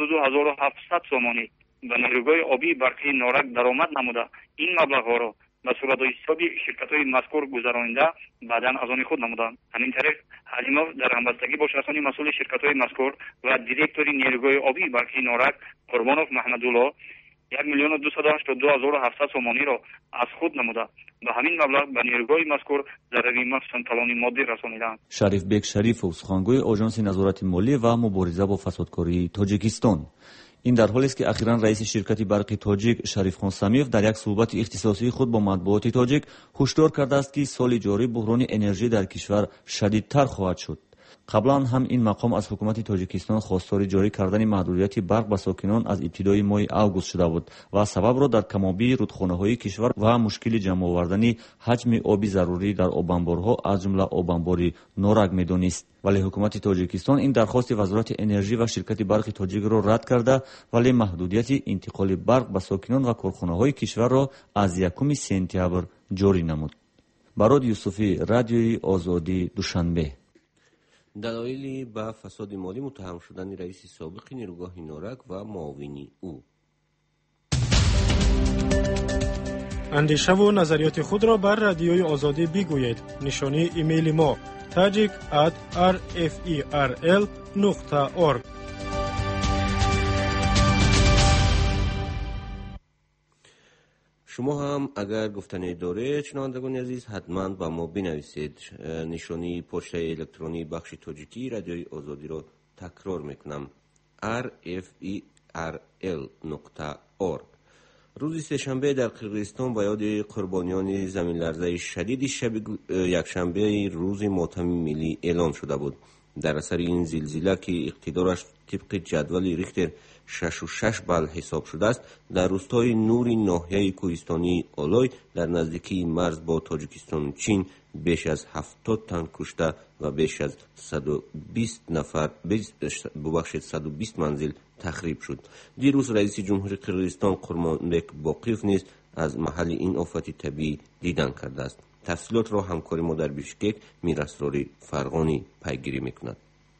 702,700 تومانی به نیروگاه آبی برقی نورک درآمد نموده این مبلغ‌ها را به صورت حسابی شرکت‌های مذکور گذرانیده بعداً از آن خود نمودند. همین طریق حلیموف در همبستگی با شخصان مسئول شرکت‌های مذکور و دیرکتور نیروگاه آبی برقی نورک قربانوف محمدالله 1,282,700 تومانی را از خود نموده به همین مبلغ به نیروگاه مذکور ضرری مخصوصاً کلانی مادی رسانیدند. شریف بیگ شریف سخنگوی آژانس نظارت مالی و مبارزه با فسادکاری تاجیکستان. این در حالی است که اخیراً رئیس شرکت برق تاجیک شریفخان سمیف در یک صحبت اختصاصی خود با مطبوعات تاجیک هشدار کرده است که سال جاری بحران انرژی در کشور شدیدتر خواهد شد. قبلا هم این مقام از حکومت تاجیکستان خواستار جاری کردن محدودیت برق به ساکنان از ابتدای ماه اوگوست شده بود و سبب را در کمابی رودخانه‌های کشور و مشکل جمع آوردن حجم آبی ضروری در آبانبارها از جمله آبانبار نورک می‌دانست. ولی حکومت تاجیکستان این درخواست وزارت انرژی و شرکت برق تاجیک را رد کرده ولی محدودیت انتقال برق به ساکنان و کارخانه‌های کشور را از 1 سپتامبر جاری نمود. براد یوسفی، رادیوی آزادی، دوشنبه. دلایلی به فساد مالی متهم شدن رئیس سابق نیروگاه نورک و معاونی او. اندیشه و نظریات خود را بر رادیوی آزادی بگویید. نشانی ایمیل ما tajik@rferl.org. شما هم اگر گفتنی دارید شنوندگان عزیز حتما با ما بنویسید. نشانی پشت الکترونی بخش تاجیکی رادیوی آزادی را تکرار میکنم: rferl.org. روز سه‌شنبه در قرقیزستان به یاد قربانیان زمین لرزه شدید شب یکشنبه روز ماتم ملی اعلام شده بود. در اثر این زلزله که اقتدارش طبق جدول ریختر 6.6 بال حساب شده است، در روستای نوری ناحیه کوهستانی آلای در نزدیکی مرز با تاجیکستان و چین بیش از 70 تن کشته و بیش از 120 منزل تخریب شد. دیروز رئیس جمهور قرقیزستان قرمانبک باقیف نیز از محل این آفت طبیعی دیدن کرده است. تفصیلات را همکار ما در بیشکک میراسراری فرغانی پیگیری میکند.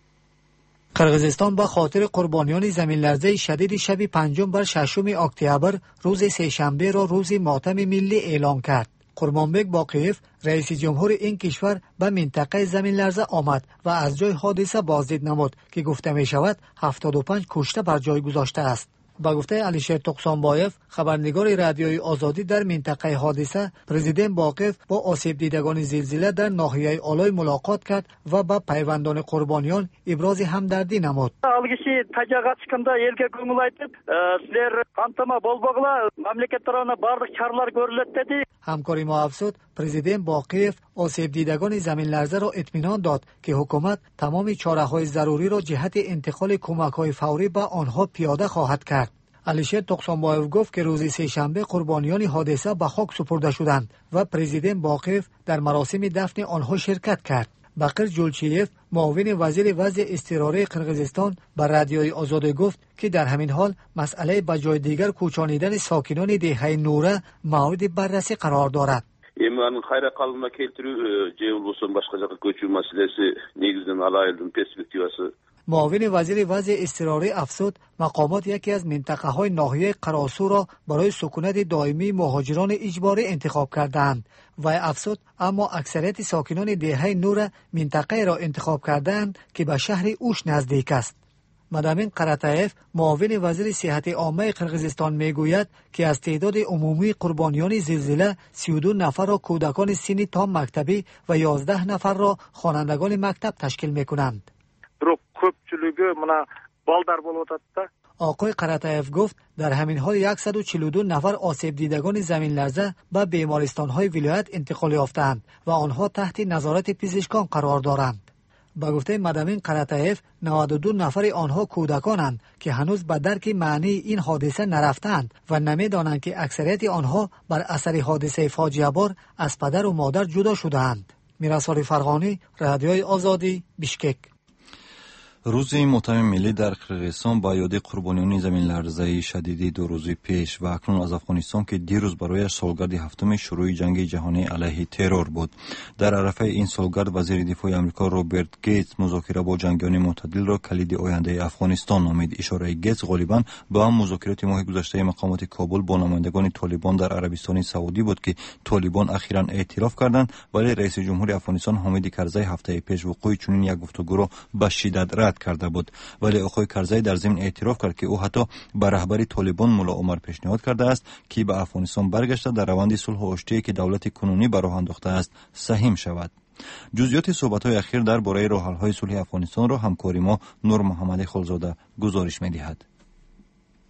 قرقیزستان به خاطر قربانیان زمین لرزه شدید شب 5 بر 6 اکتبر روز سه‌شنبه را روز ماتم ملی اعلام کرد. قرمانبک باقیف رئیس جمهور این کشور به منطقه زمین لرزه آمد و از جای حادثه بازدید نمود که گفته می شود 75 کشته بر جای گذاشته است. با گفته علیشیر توقسانبایف خبرنگار رادیوی آزادی در منطقه حادثه، پرزیدنت باقیف با آسیب دیدگان زلزله در ناحیه آلای ملاقات کرد و با پیوندان قربانیان ابراز همدردی نمود. Algışı tacağa çıkında elge köngül aytıp, sizler kantama bolbogla mamlakat tarafına barlık çarlar görülет dedi. همکاری ما افزود پرزیدنت باقیف آسیب دیدگان زمین لرزه را اطمینان داد که حکومت تمام چاره‌های ضروری را جهت انتقال کمک‌های فوری به آنها پیاده خواهد کرد. علیشیر توقسانبایف گفت که روز سه‌شنبه قربانیان حادثه به خاک سپرده شدند و پرزیدنت باقیف در مراسم دفن آنها شرکت کرد. بقیر جولچیف معاون وزیر وضع اضطراری قرقیزستان به رادیوی آزادی گفت که در همین حال مسئله به جای دیگر کوچانیدن ساکنان دهه نوره مورد بررسی قرار دارد. Emanın hayra kalına keltirүү je bolsun başka jaka köçүү masalesi negizden alayıldın perspektivası. معاون وزیر وضع اضطراری افزود مقامات یکی از منطقه‌های ناحیه قراسو را برای سکونت دائمی مهاجران اجباری انتخاب کردند و افزود اما اکثریت ساکنان دهه نور منطقه را انتخاب کردند که به شهر اوش نزدیک است. مدامین قراتایف معاون وزیر صحت عامه قرقیزستان میگوید که از تعداد عمومی قربانیان زلزله 32 نفر را کودکان سنی تا مکتبی و 11 نفر را خوانندگان مکتب تشکیل میکنند. آقای قراتایف گفت در همین حال 142 نفر آسیب دیدگان زمین لرزه به بیمارستان‌های ولایت انتقال یافتند و آنها تحت نظارت پزشکان قرار دارند. با گفته مدامین قراتایف 92 نفر آنها کودکانند که هنوز به درک معنی این حادثه نرفتند و نمی‌دانند که اکثریت آنها بر اثر حادثه فاجعه بار از پدر و مادر جدا شده‌اند. میراساری فرغانی، رادیوی آزادی، بیشکک. روز ماتم ملی در قرقیزستان با یاد قربانیان زمین لرزه شدید 2 روز پیش و اکنون از افغانستان که دیروز برایش سالگرد هفتم شروع جنگ جهانی علیه ترور بود. در عرفه این سالگرد وزیر دفاع آمریکا روبرت گیتس مذاکره با جنگیان معتدل را کلید آینده افغانستان نامید. اشاره گیتس غالبا با هم مذاکرات ماه گذشته مقامات کابل با نمایندگان طالبان در عربستان سعودی بود که طالبان اخیراً اعتراف کردند، ولی رئیس جمهور افغانستان حامد کرزی هفته پیش وقوع چنین یک گفتگو را به شدت رد کرده بود. ولی آقای کرزی در ضمن اعتراف کرد که او حتی به رهبر طالبان ملا عمر پیشنهاد کرده است که به افغانستان برگشته در روند صلح و آشتی که دولت کنونی به راه انداخته است سهیم شود. جزئیات صحبت‌های اخیر درباره راه‌حل‌های صلح افغانستان را همکار ما نور محمد خلزاده گزارش می‌دهد.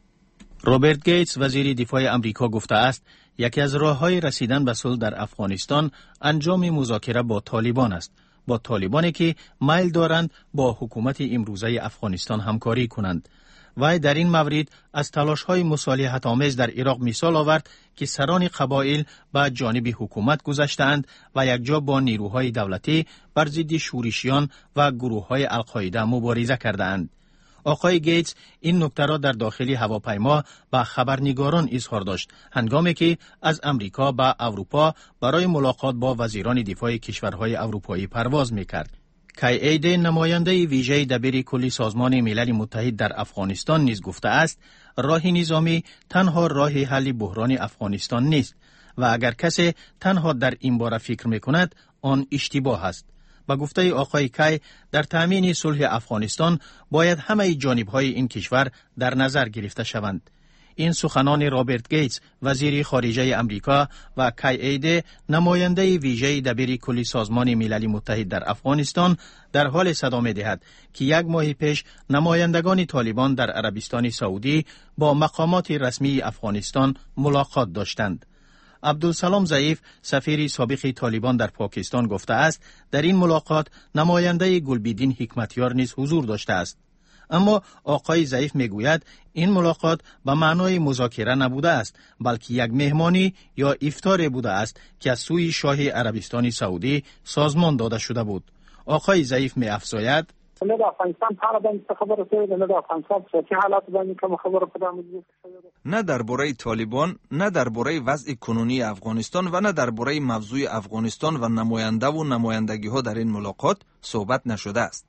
روبرت گیتس وزیر دفاع امریکا گفته است یکی از راه‌های رسیدن به صلح در افغانستان انجام مذاکره با طالبان است، با طالبانی که میل دارند با حکومت امروزه افغانستان همکاری کنند. وی در این مورد از تلاش‌های مصالحت آمیز در عراق مثال آورد که سران قبایل به جانب حکومت گذشتند و یکجا با نیروهای دولتی بر ضد شورشیان و گروه‌های القاعده مبارزه کردند. آقای گیتس این نکته را در داخل هواپیما به خبرنگاران اظهار داشت هنگامی که از امریکا به اروپا برای ملاقات با وزیران دفاع کشورهای اروپایی پرواز می‌کرد. کای ایده نماینده ویژه دبیر کلی سازمان ملل متحد در افغانستان نیز گفته است راه نظامی تنها راه حل بحران افغانستان نیست و اگر کسی تنها در این باره فکر می‌کند آن اشتباه است. با گفته آقای کای در تامین صلح افغانستان باید همه جانب‌های این کشور در نظر گرفته شوند. این سخنان رابرت گیتس وزیر خارجه امریکا و کای ایده نماینده ویژه دبیر کلی سازمان ملل متحد در افغانستان در حال صدا می‌دهد که یک ماه پیش نمایندگان طالبان در عربستان سعودی با مقامات رسمی افغانستان ملاقات داشتند. عبدالسلام ضعیف سفیر سابق طالبان در پاکستان گفته است در این ملاقات نماینده گلبدین حکمتیار نیز حضور داشته است. اما آقای ضعیف میگوید این ملاقات به معنای مذاکره نبوده است بلکه یک مهمانی یا افطار بوده است که از سوی شاه عربستان سعودی سازمان داده شده بود. آقای ضعیف می‌افزاید نه د افغانستان په اړه باندې خبره شوې، نه د افغانستان سیاسي حالات باندې کوم خبره په دامه شوې، نه درباره طالبان، نه درباره وضع کنونی افغانستان و نه درباره موضوع افغانستان و نماینده و نمایندگی ها در این ملاقات صحبت نشده است.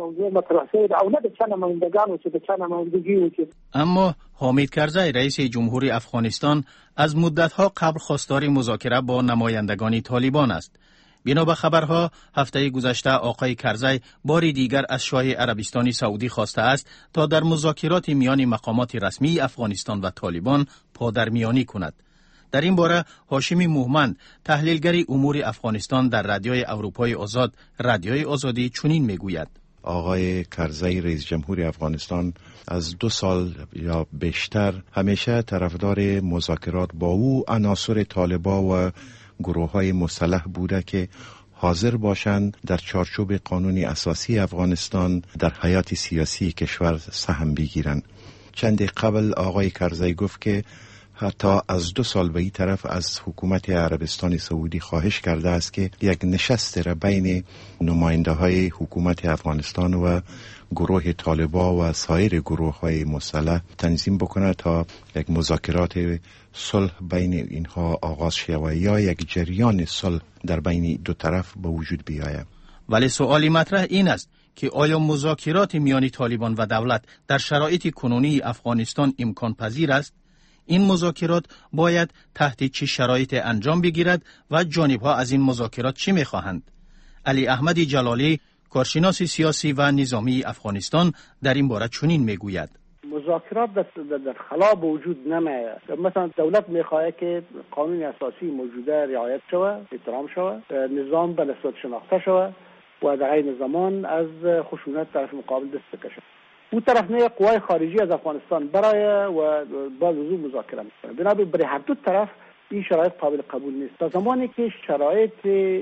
اما حامد کرزی رئیس جمهور افغانستان از مدت‌ها قبل خواستار مذاکره با نمایندگان طالبان است. بنا به خبرها هفته گذشته آقای کرزی باری دیگر از شاه عربستان سعودی خواسته است تا در مذاکرات میان مقامات رسمی افغانستان و طالبان پادرمیانی کند. در این باره هاشمی مومند تحلیلگر امور افغانستان در رادیوی اروپای آزاد رادیوی آزادی چنین میگوید: آقای کرزی رئیس جمهور افغانستان از 2 سال یا بیشتر همیشه طرفدار مذاکرات با او عناصر طالبان و گروه‌های مسلح بوده که حاضر باشند در چارچوب قانون اساسی افغانستان در حیات سیاسی کشور سهم بگیرند. چند قبل آقای کرزی گفت که حتی از 2 سال به این طرف از حکومت عربستان سعودی خواهش کرده است که یک نشست را بین نماینده های حکومت افغانستان و گروه طالبان و سایر گروه های مسلح تنظیم بکنه تا یک مذاکرات صلح بین اینها آغاز شود یا یک جریان صلح در بین دو طرف به وجود بیاید. ولی سؤالی مطرح این است که آیا مذاکرات میان طالبان و دولت در شرایط کنونی افغانستان امکان پذیر است؟ این مذاکرات باید تحت چه شرایط انجام بگیرد و جانبها از این مذاکرات چی میخواهند؟ علی احمد جلالی کارشناس سیاسی و نظامی افغانستان در این باره چنین میگوید: مذاکرات در خلا به وجود نمیاد. مثلا دولت میخواهد که قانون اساسی موجوده رعایت شود، احترام شود، نظام به نسبت شناخته شود و در عین زمان از خشونت طرف مقابل دست بکشد. اون طرف نه قوای خارجی از افغانستان برای و با لزوم مذاکره میکنه. بنابراین برای هر دو طرف این شرایط قابل قبول نیست. تا زمانی که شرایط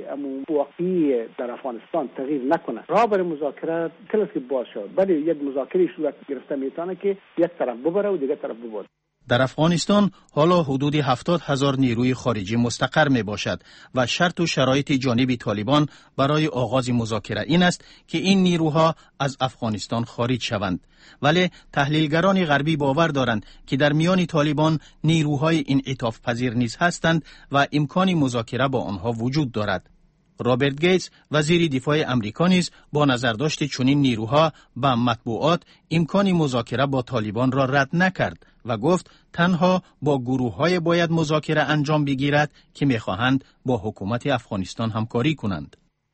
واقعی در افغانستان تغییر نکنه راه برای مذاکره کلاسیک باز شود. ولی یک مذاکره صورت گرفته میتونه که یک طرف ببره و دیگر طرف ببره. در افغانستان حالا حدود 70,000 نیروی خارجی مستقر می باشد و شرط و شرایط جانب طالبان برای آغاز مذاکره این است که این نیروها از افغانستان خارج شوند. ولی تحلیلگران غربی باور دارند که در میان طالبان نیروهای انعطاف پذیر نیز هستند و امکان مذاکره با آنها وجود دارد. رابرت گیتس وزیر دفاع امریکا نیز با نظرداشت چنین نیروها به مطبوعات امکان مذاکره با طالبان را رد نکرد و گفت تنها با گروه‌های باید مذاکره انجام بگیرد که می‌خواهند با حکومت افغانستان همکاری کنند.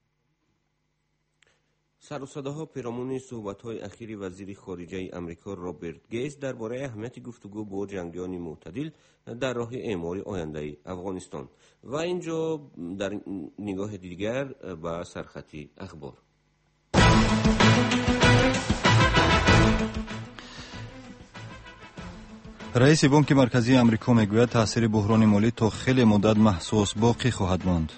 سر و صداها پیرامون صحبت‌های اخیر وزیر خارجه آمریکا رابرت گیتس درباره اهمیت گفتگو با جنگیان معتدل در راه اعمار آینده افغانستان و اینجا در نگاه دیگر به سرخطی اخبار. رئیس بانک مرکزی آمریکا میگوید تاثیر بحران مالی تا خیلی مدت محسوس باقی خواهد ماند.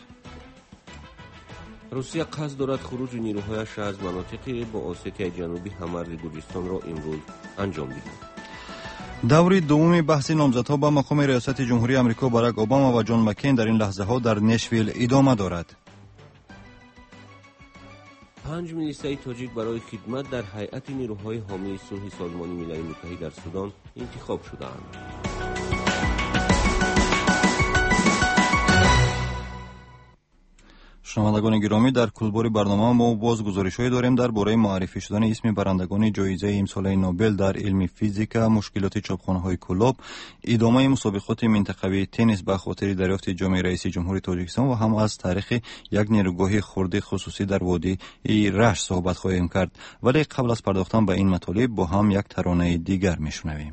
روسیه قصد دارد خروج نیروهایش از مناطقی با اسیای جنوبی همرز گورجستان را امروز انجام دهد. دوری دوم بحث نامزدها به مقام ریاست جمهوری آمریکا باراک اوباما و جان مکین در این لحظه ها در نشویل ادامه دارد. 5 مینیستری تاجیک برای خدمت در هیئت نیروهای حامی صلح سازمان ملل متحد در سودان انتخاب شدند. شنوندگان گرامی، در کلبار برنامه ما باز گزارش‌هایی داریم درباره معرفی شدن اسم برندگان جایزه امسال نوبل در علم فیزیک، مشکلات چاپخانه‌های کلاب، ادامه مسابقات منطقوی تنیس به خاطر دریافت جام رئیس جمهور تاجیکستان و هم از تاریخ یک نیروگاه خرد خصوصی در وادی رشت صحبت خواهیم کرد. ولی قبل از پرداختن به این مطالب با هم یک ترانه دیگر میشنویم.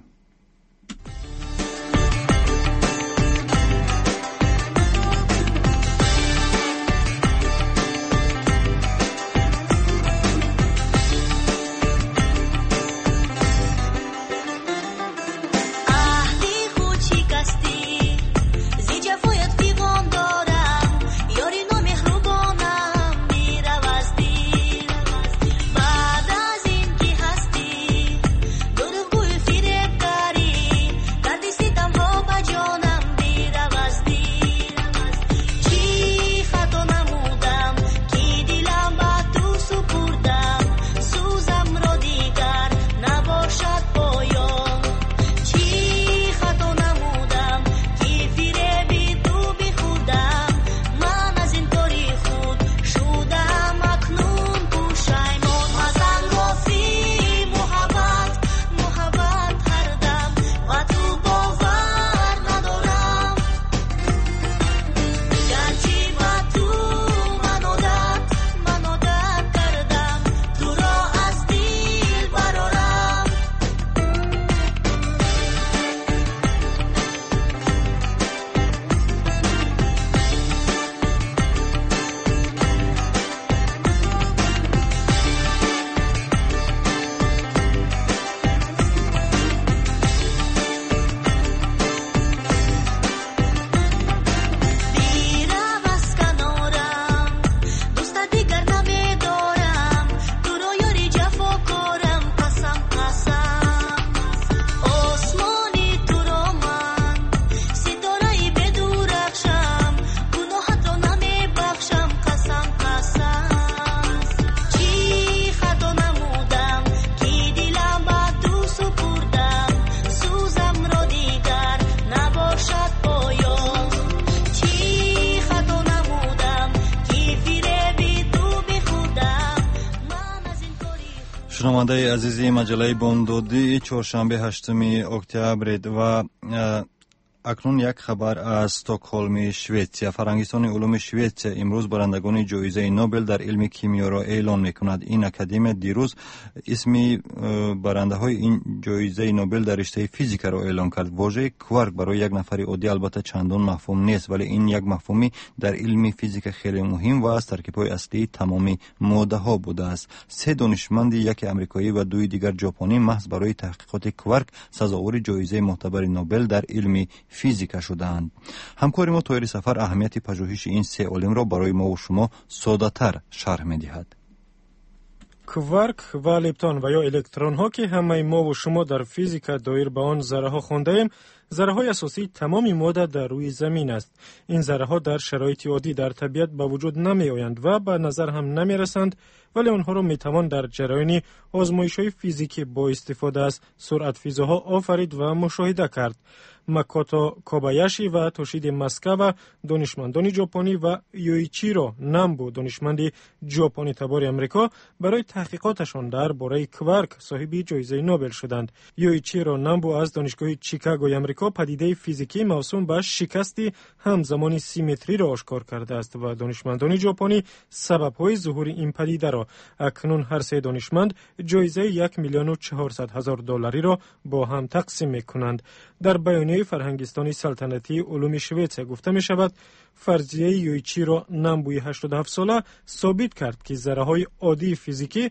شنونده عزیزی مجله بامدادی چهارشنبه 8 اکتبر و اکنون یک خبر از استکهلم شوئدیا. فرنگستان علوم شوئدیا امروز برندگان جایزه نوبل در علم کیمیا را اعلام میکند. این اکادمی دیروز اسم برنده های این جایزه نوبل در رشته فیزیک را اعلام کرد. واژه کوارک برای یک نفر عادی البته چندان مفهوم نیست، ولی این یک مفهومی در علم فیزیک خیلی مهم و از ترکیب های اصلی تمامی ماده ها بوده است. 3 دانشمند، یک آمریکایی و 2 دیگر ژاپنی، محض برای تحقیقات کوارک سزاوار جایزه معتبر نوبل در علم فیزیک شدند. همکار ما طاهر سفر اهمیت پژوهش این 3 عالم را برای ما و شما ساده‌تر شرح می‌دهد. کوارک و لپتون و یا الکترون ها که همه ما و شما در فیزیک دایر به آن ذره ها خونده ایم، ذره های اساسی تمامی ماده در روی زمین است. این ذره ها در شرایط عادی در طبیعت به وجود نمی آیند و به نظر هم نمی رسند، ولی آنها را می توان در جریان آزمایش های فیزیکی با استفاده از سرعت فیزاها آفرید و مشاهده کرد. ماکوتو کوبایاشی و توشیدی ماسکاوا دانشمندان ژاپنی و یویچیرو نامبو دانشمند ژاپنی تبار آمریکا برای تحقیقاتشان درباره کوارک صاحب جایزه نوبل شدند. یویچیرو نامبو از دانشگاه چیکاگو آمریکا پدیده فیزیکی موسوم به شکست همزمانی سیمتری را آشکار کرده است و دانشمندان ژاپنی سبب‌های ظهور این پدیده را اکنون هر 3 دانشمند جایزه $1,400,000 را با هم تقسیم می‌کنند. در بیانیه فرهنگستان سلطنتی علوم شوئدیا گفته می شود فرضیه یویچیرو نامبوی 87 ساله ثابت کرد که ذره‌های عادی فیزیکی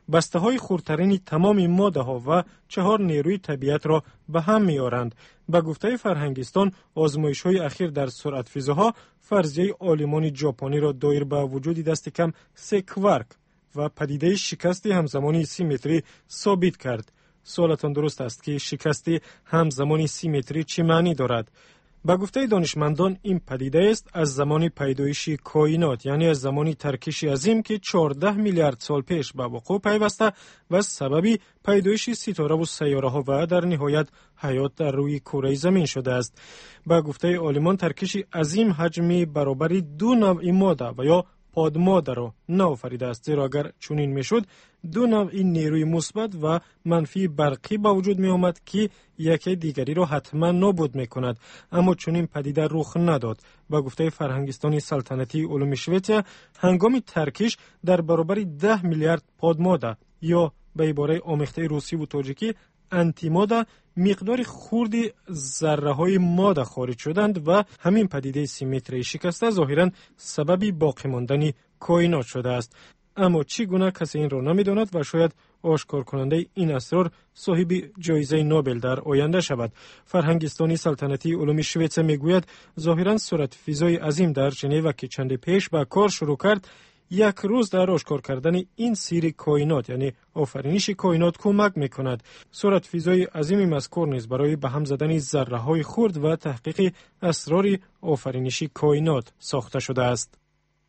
بسته‌های خردترین تمام ماده‌ها و 4 نیروی طبیعت را به هم می‌آورند. به گفته فرهنگستان، آزمایش‌های اخیر در سرعت‌فیزاها فرضیه عالمان ژاپنی را دایر به وجود دست کم 3 کوارک و پدیده شکست همزمانی سیمتری ثابت کرد. سوالتان درست است که شکست همزمانی سیمتری چه معنی دارد؟ به گفته دانشمندان این پدیده است از زمان پیدایش کائنات، یعنی از زمانی ترکش عظیم که 14 میلیارد سال پیش به وقوع پیوسته و سببی پیدایش ستاره و سیاره ها و در نهایت حیات در روی کره زمین شده است. به گفته عالمان ترکش عظیم حجمی برابر 2 نوع ماده و یا پادماده را نآفریده است، زیرا اگر چنین میشد 2 نوع نیروی مثبت و منفی برقی به وجود می آمد که یکی دیگری را حتما نابود می کند، اما چنین پدیده رخ نداد. با گفته فرهنگستان سلطنتی علوم شویتزر، هنگام ترکش در برابر 10 میلیارد پادماده یا به عباره آمیخته روسی و تاجیکی انتیماده مقدار خرد ذره های ماده خارج شدند و همین پدیده سیمتری شکسته ظاهرا سببی باقی ماندن کائنات شده است. اما چگونه کسی این را نمی‌داند و شاید آشکار کننده این اسرار صاحب جایزه نوبل در آینده شود. فرهنگستانی سلطنتی علوم شویتزر میگوید ظاهرا سرعت فیزای عظیم در ژنو که چند پیش به کار شروع کرد، یک روز در آشکار کردن این سیر کائنات یعنی آفرینش کائنات کمک میکند. سرعت فیزای عظیم مذکور نیز برای به هم زدن ذره های خرد و تحقیق اسرار آفرینش کائنات ساخته شده است.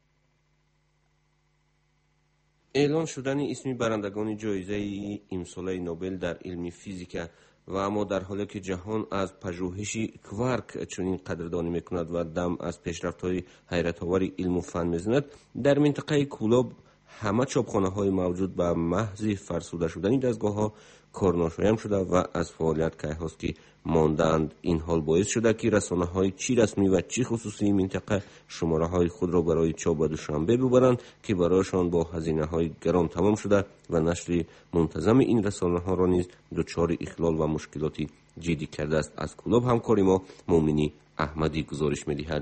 اعلان شدن اسم برندگان جایزه امساله نوبل در علم فیزیک و اما در حالی که جهان از پژوهش کوارک چنین قدردانی میکند و دم از پیشرفت‌های حیرت‌آور علم و فن میزند، در منطقه کولوب همه چاپخانه‌های موجود به محض فرسوده شدن دستگاه‌ها کارناشایان شده و از فعالیت که هاست که ماندند. این حال باعث شده که رسانه‌های چی رسمی و چی خصوصی منطقه شماره‌های خود را برای چاپ به دوشنبه ببرند که برایشان با هزینه‌های گران تمام شده و نشر منتظم این رسانه‌ها را نیز دچار اخلال و مشکلاتی جدی کرده است. از کلوب همکاری ما مومنی احمدی گزارش می‌دهد.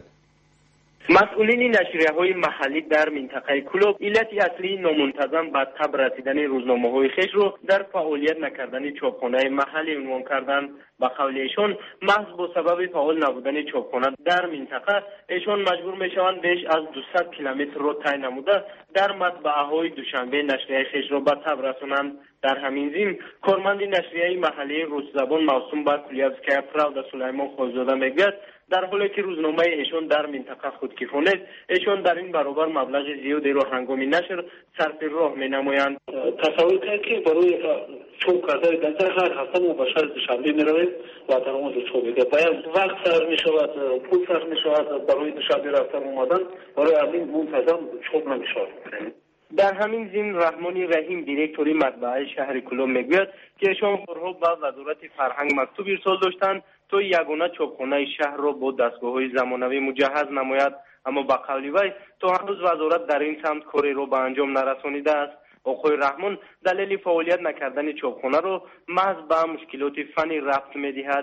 مسئولین نشریه‌های محلی در منطقه کلوب علت اصلی نامنتظم به تب رسیدن روزنامه‌های خویش را در فعالیت نکردن چاپخانه محلی عنوان کردند. با قول ایشان محض با سبب فعال نبودن چاپخانه در منطقه ایشان مجبور میشوند بیش از 200 کیلومتر را طی نموده در مطبعه‌های دوشنبه نشریه خویش را به تب رسانند. در همین ضمن کارمند نشریه محلی روس زبان موسوم به کلیوسکای پراودا سلیمان خالزاده میگوید در حالی که روزنامه ایشان در منطقه خودکفانه است، ایشان در این برابر مبلغ زیادی را هنگام نشر صرف راه می‌نمایند. تصور کنید که برای چاپ کردن گزارش هر هفته ما به شهر دوشنبه می‌رویم و در اونجا چاپ می‌کنیم. باید وقت صرف می‌شود، پول صرف می‌شود برای دوشنبه رفتن اومدن، برای همین منتظم چاپ نمی‌شود. در همین ضمن رحمان رحیم دیرکتوری مطبعه شهر کلوب میگوید که ایشان بارها به وزارت فرهنگ مکتوب ارسال داشتند تا یگانه چاپخانه شهر را با دستگاه‌های زمانوی مجهز نماید، اما به قول وی تا هنوز وزارت در این سمت کاری را به انجام نرسانیده است. آقای رحمان دلیل فعالیت نکردن چاپخانه را محض به مشکلات فنی ربط می‌دهد.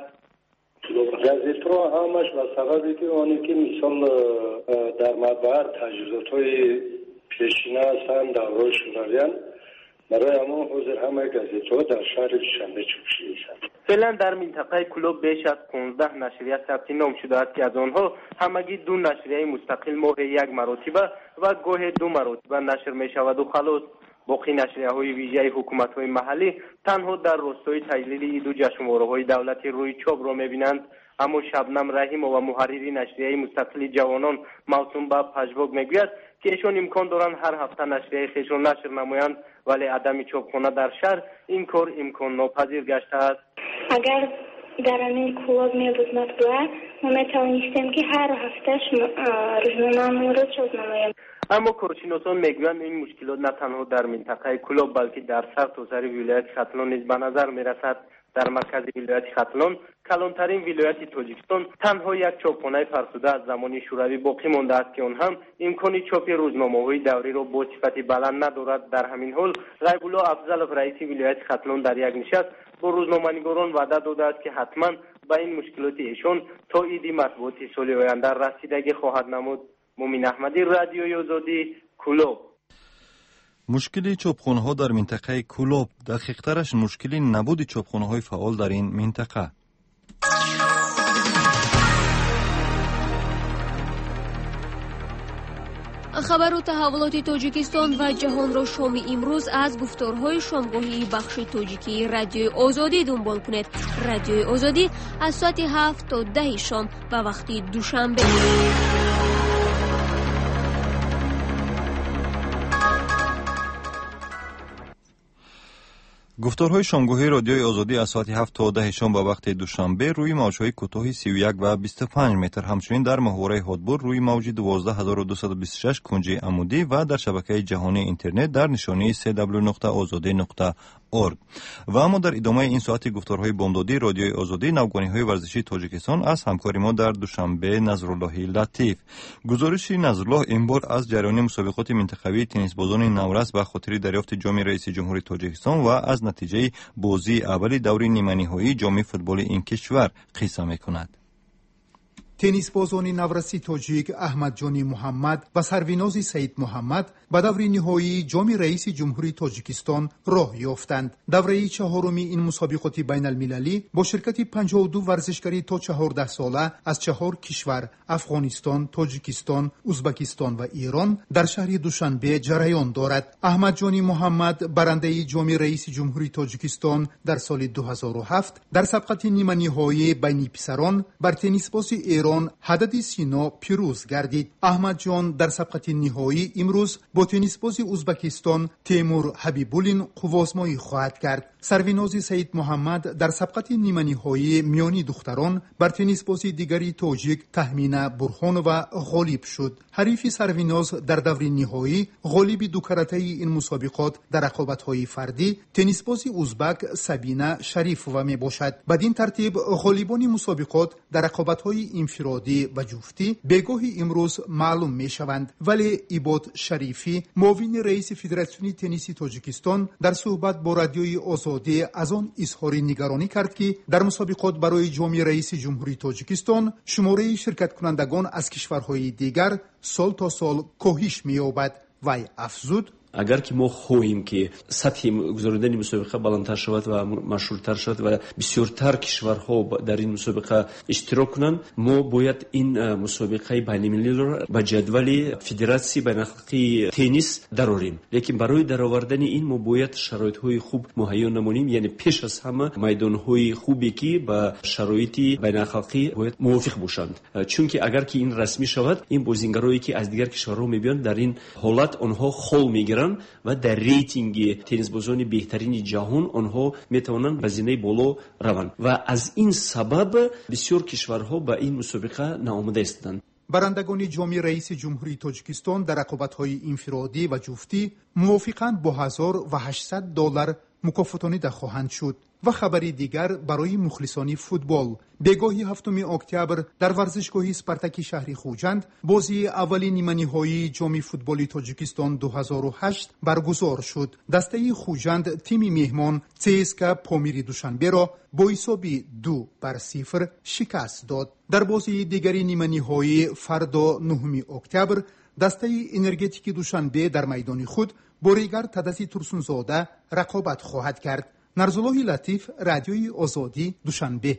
گازیت‌ها همش به سببی که آنی که مثال در مطبعه تجهیزات‌های پیشینه هستند دورای شورویان برای اما حضور همه گازیت‌ها در شهر دوشنبه چاپ شده‌اند. فعلا در منطقه کلوب بیش از 15 نشریه ثبت نام شده است که از آنها همگی 2 نشریه مستقل ماه 1 مرتبه و گاه 2 مرتبه نشر می‌شود و خلاص. باقی نشریه‌های ویژه حکومت‌های محلی تنها در راستای تجلیل دو جشنواره‌های دولتی روی چاپ را می‌بینند. اما شبنم رحیم و محرری نشریه مستقل جوانان موسوم به پژواک میگوید که ایشان امکان دارند هر هفته نشریه خویش را نشر نمایند، ولی عدم چاپخانه در شهر این کار امکان ناپذیر گشته است. اگر در این کلوب میبود مطبوعه ما میتوانستیم که هر هفتهش روزنامه را چاپ نماییم. اما کارشناسان میگویند این مشکلات نه تنها در منطقه کلوب بلکه در سرتاسر ولایت ختلان نیز به نظر میرسد. در مرکز ولایت ختلان، کلانترین ولایت تاجیکستان، تنها یک چاپخانه فرسوده از زمان شوروی باقی مانده است که آن هم امکان چاپ روزنامه‌های دوری را با صفت بلند ندارد. در همین حال غیب الله افضلов رئیس ولایت ختلان در یک نشست با روزنامه‌نگاران وعده داده است که حتما به این مشکلات ایشان تا عید مطبوعات سال آینده رسیدگی خواهد نمود. مومن احمدی، رادیوی آزادی، کلوب. مشکلی چوبخانه‌ها در منطقه کولوب، دقیق‌ترش مشکلی نبود چوبخانه‌های فعال در این منطقه. خبر و تحولات تاجیکستان و جهان را شام امروز از گفتارهای شامگاهی بخش تاجیکی رادیوی آزادی دنبال کنید. رادیوی آزادی از ساعت 7 تا 10 شام و وقتی دوشنبه. گفتارهای شامگاهی رادیوی آزادی از ساعت 7 تا 10 شام به وقت دوشنبه روی موج‌های کوتاه 31 و 25 متر، همچنین در محوره هادبور روی موج 12226 کنجی عمودی و در شبکه جهانی اینترنت در نشانی www.azadi.org. و اما در ادامه این ساعت گفتارهای بامدادی رادیوی آزادی، نوگانی‌های ورزشی تاجیکستان از همکار ما در دوشنبه نظرالله لطیف. گزارش نظرالله این بار از جریان مسابقات منطقوی تنیس بازان نورس به خاطر دریافت جام رئیس جمهوری تاجیکستان و از نتیجه بازی اول دور نیمه‌نهایی جام فوتبال این کشور قصه می‌کند. تنیس بازان نورسی تاجیک احمد جانی محمد و سروناز سید محمد به دور نهایی جام رئیس جمهوری تاجیکستان راه یافتند. دوره چهارم این مسابقات بین المللی با شرکت 52 ورزشکاری تا 14 ساله از 4 کشور افغانستان، تاجیکستان، ازبکستان و ایران در شهر دوشنبه جریان دارد. احمد جانی محمد برنده جام رئیس جمهوری تاجیکستان در سال 2007 در سبقت نیمه نهایی بین پسران بر تنیس باز ایران حدد سینا پیروز گردید. احمد جان در سبقت نهایی امروز با تنیس باز ازبکستان تیمور حبیبولین قوازمایی خواهد کرد. سروناز سید محمد در سبقت نیمه نهایی میانی دختران بر تنیس باز دیگری تاجیک تهمینه برهانووا غالب شد. حریف سروناز در دور نهایی غالب دو کرته این مسابقات در رقابت‌های فردی تنیس باز ازبک سبینه شریفووا می باشد. بدین ترتیب غالبان مسابقات در رقابت‌های انفرادی و جفتی بگاهی امروز معلوم می شوند. ولی عباد شریفی معاون رئیس فدراسیون تنیس تاجیکستان در صحبت با رادیوی آزادی از آن اظهار نگرانی کرد که در مسابقات برای جام رئیس جمهوری تاجیکستان شماره شرکت کنندگان از کشورهای دیگر سال تا سال کاهش می‌یابد. وی افزود: اگر که ما خواهیم که سطح گذراندن مسابقه بلندتر شود و مشهورتر شود و بسیارتر کشورها در این مسابقه اشتراک کنند، ما باید این مسابقه بین‌المللی را به جدول فدراسیون بین‌المللی تنیس درآوریم. لیکن برای درآوردن این ما باید شرایط‌های خوب مهیا نماییم، یعنی پیش از همه میدان‌های خوبی که با شرایط بین‌المللی باید موافق باشند. چون که اگر که این رسمی شود، این بازیگرایی که از دیگر کشورها می‌بیان در این حالت آنها خال می‌گیرند و در ریتینگ تنیس بازان بهترین جهان آنها میتوانند به زینه بالا روند و از این سبب بسیار کشورها به این مسابقه ناآماده هستند. برندگان جام رئیس جمهوری تاجیکستان در رقابت‌های انفرادی و جفتی موافقند با $1800 مکافاتانیده خواهند شد. و خبری دیگر برای مخلصان فوتبال: بگاهی 7 اکتبر در ورزشگاه اسپارتاک شهر خوجند بازی اولی نیمه نهایی جام فوتبال تاجیکستان 2008 برگزار شد. دسته خوجند تیم مهمان CSKA پامیر دوشنبه را با حساب 2-0 شکست داد. در بازی دیگری نیمه نهایی فردا 9 اکتبر دسته انرژتیک دوشنبه در میدان خود با ریگر تدسی ترسونزاده رقابت خواهد کرد. نظرالله لطیف، رادیوی آزادی، دوشنبه.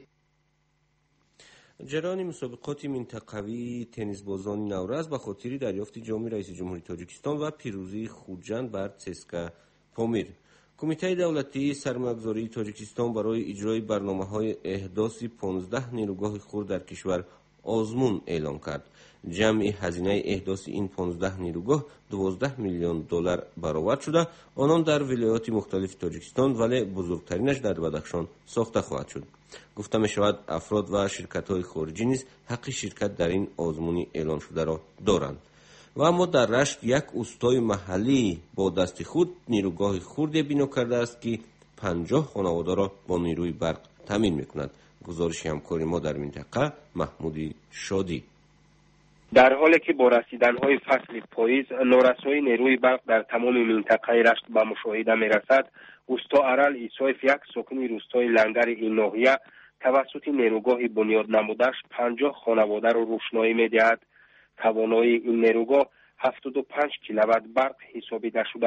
جریان مسابقات منطقوی تنیس بازان نورس به خاطر دریافت جام رئیس جمهوری تاجیکستان و پیروزی خوجند بر CSKA پامیر. کمیته دولتی سرمایه‌گذاری تاجیکستان برای اجرای برنامه‌های احداث 15 نیروگاه خرد در کشور آزمون اعلام کرد. جمع هزینه احداث این 15 نیروگاه $12 میلیون برآورد شده. آنان در ولایات مختلف تاجیکستان ولی بزرگترینش در بدخشان ساخته خواهد شد. گفته می شود افراد و شرکت‌های خارجی نیز حق شرکت در این آزمون اعلان شده را دارند. و اما در رشت یک اوستای محلی با دست خود نیروگاه خرد بنا کرده است که 50 خانواده را با نیروی برق تامین می‌کند. گزارش همکار ما در منطقه محمودی شادی. در حالی که با رسیدن‌های فصل پاییز نارسایی نیروی برق در تمام منطقه رشت به مشاهده می‌رسد، اوستا ارل ایسایف یک ساکن روستای لنگر این ناحیه توسط نیروگاه بنیاد نموده‌اش 50 خانواده را روشنایی می‌دهد. توانایی این نیروگاه 75 کیلووات برق حسابیده شده است.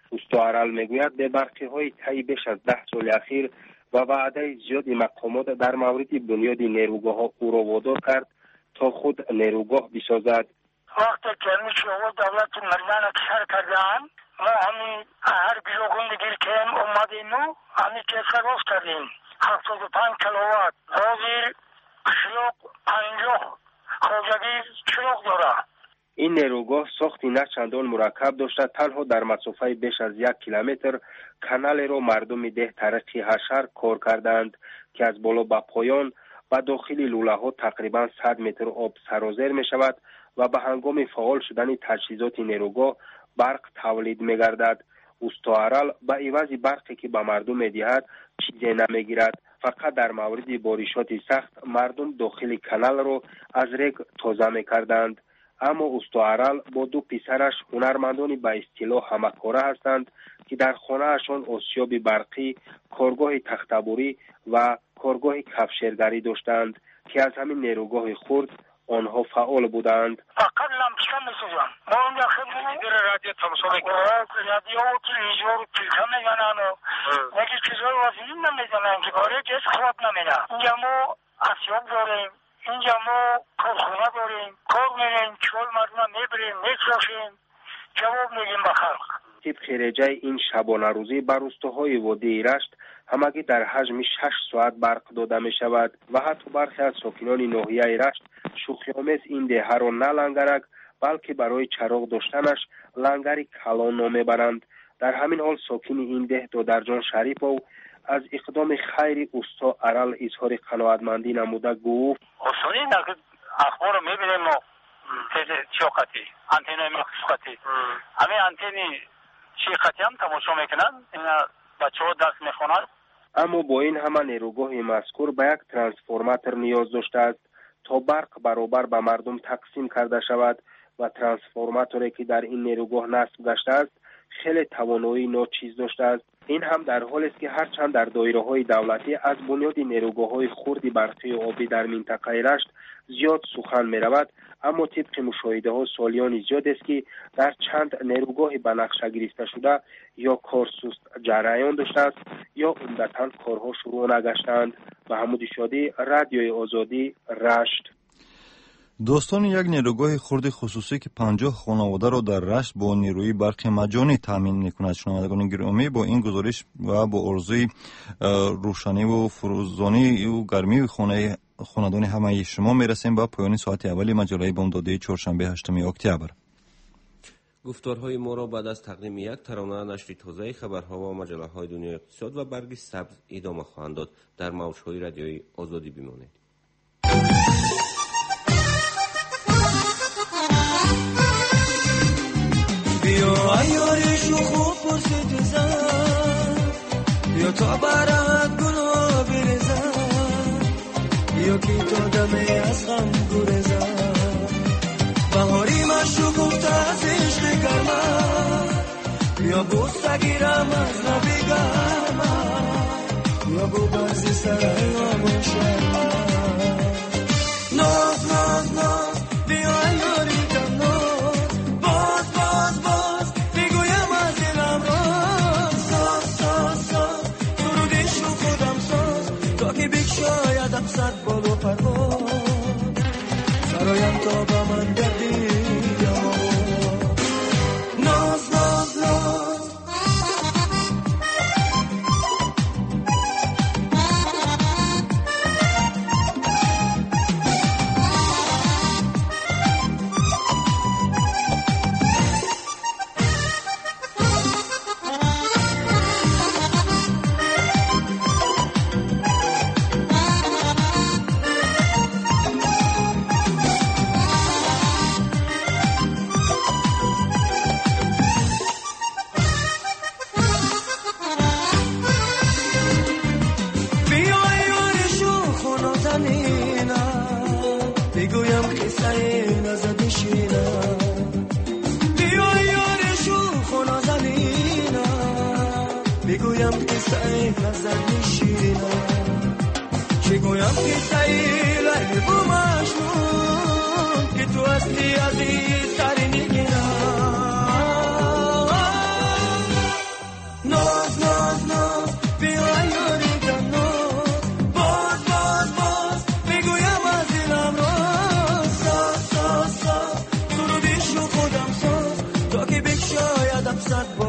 استوارال میگوید به برقی‌های طی بیش از 10 سال اخیر و وعده زیاد مقامات در مورد بنیاد نیروگاه‌ها او را وادار کرد تا خود نیروگاه بسازد. وقتی که شما دولت مردان اکثر کردن ما همین هر گروگندگی که اومدیم همین کسر روز کردیم 75 کیلووات روزی شلوغ 50 خوجگی شلوغ داره. این نیروگاه ساختی نه چندان مرکب داشته، تنها در مسافه بیش از 1 کیلومتر کانال را مردم ده طریق حشر کار کردند که از بالا به پایان و داخل لوله ها تقریبا 100 متر آب سرازیر می شود و به هنگام فعال شدن تجهیزات نیروگاه برق تولید می گردد. استوارال به عوض برقی که به مردم می دهد چیزی نمی گیرد. فقط در مورد بارشات سخت مردم داخل کانال را از ریگ تازه می کردند. اما استوارال با 2 پسرش هنرمندانی به اصطلاح همکاره هستند که در خانه‌شان آسیاب برقی، کارگاه تخته‌بری و کارگاه کفشرگری داشتند که از همین نیروگاه خرد آنها فعال بودند. فقط لامپشکا می‌سوزن. ما اونجا خیلی دیگر رادیو تماشا می‌کنیم. رادیو و تلویزیون تلکه می‌زنن و یکی چیزای واسه نمی‌زنن که کاری جز خواب نمی‌ره. اینجا ما آسیاب داریم. اینجا ما کارخونه داریم، کار میریم، چول مردم میبریم، میتراشیم، جواب میگیم به خلق. طبق رجای این شبانه روزی بر روستاهای وادی رشت همگی در حجم 6 ساعت برق داده می شود و حتی برخی از ساکنان ناحیه رشت شوخی‌آمیز این دهه را نه لنگرک بلکه برای چراغ داشتنش لنگری کلان نام برند. در همین حال ساکن این ده دادرجان شریفov از اقدام خیر استا ارال اظهار قناعتمندی نموده گفت اصولی اخبار رو میبینیم ما چوقتی انتنای مخصوصی همین انتنی چیقتی هم تماشا میکنن این بچه ها دست میخونن. اما با این همه نیروگاه مذکور به یک ترانسفورماتر نیاز داشته است تا برق برابر به مردم تقسیم کرده شود و ترانسفورماتوری که در این نیروگاه نصب گشته است خیلی توانایی ناچیز داشته است. این هم در حالی است که هرچند در دایره‌های دولتی از بنیاد نیروگاه‌های خرد برقی و آبی در منطقه رشت زیاد سخن می‌رود، اما طبق مشاهده‌ها سالیان زیاد است که در چند نیروگاه به نقشه گرفته شده یا کار سست جریان داشته است یا عمدتاً کارها شروع نگشتند. محمود شادی، رادیوی آزادی، رشت. دوستان، یک نیروگاه خرد خصوصی که 50 خانواده را در رشت با نیروی برق مجانی تامین می‌کند. شنوندگان گرامی، با این گزارش و با آرزوی روشنی و فروزانی و گرمی خانه‌دان همه شما میرسیم به پایان ساعت اولی مجله بامدادی چهارشنبه 8 اکتبر. گفتارهای ما را بعد از تقدیم یک ترانه نشر تازه خبرها و مجله‌های دنیای اقتصاد و برگ سبز ادامه خواهند داد. در موج‌های رادیوی آزادی بمانید. بیا ایارش و خوب پرسید زن یا تا برات گناه بریزن یا کی تا دمه از غم گریزن بهاری مشروب از عشق گرمه یا بوسته گیرم از نبی گرمه یا بو برزی سرای آمون شرمه ناز ناز ناز بیا ایاری کم ناز باز باز باز میگویم از دلم راز ساز ساز ساز سرودش رو خودم ساز تا که بکشایدم صد بال و پرواز سرایم تا با من گردی ناز ناز ناز فرصت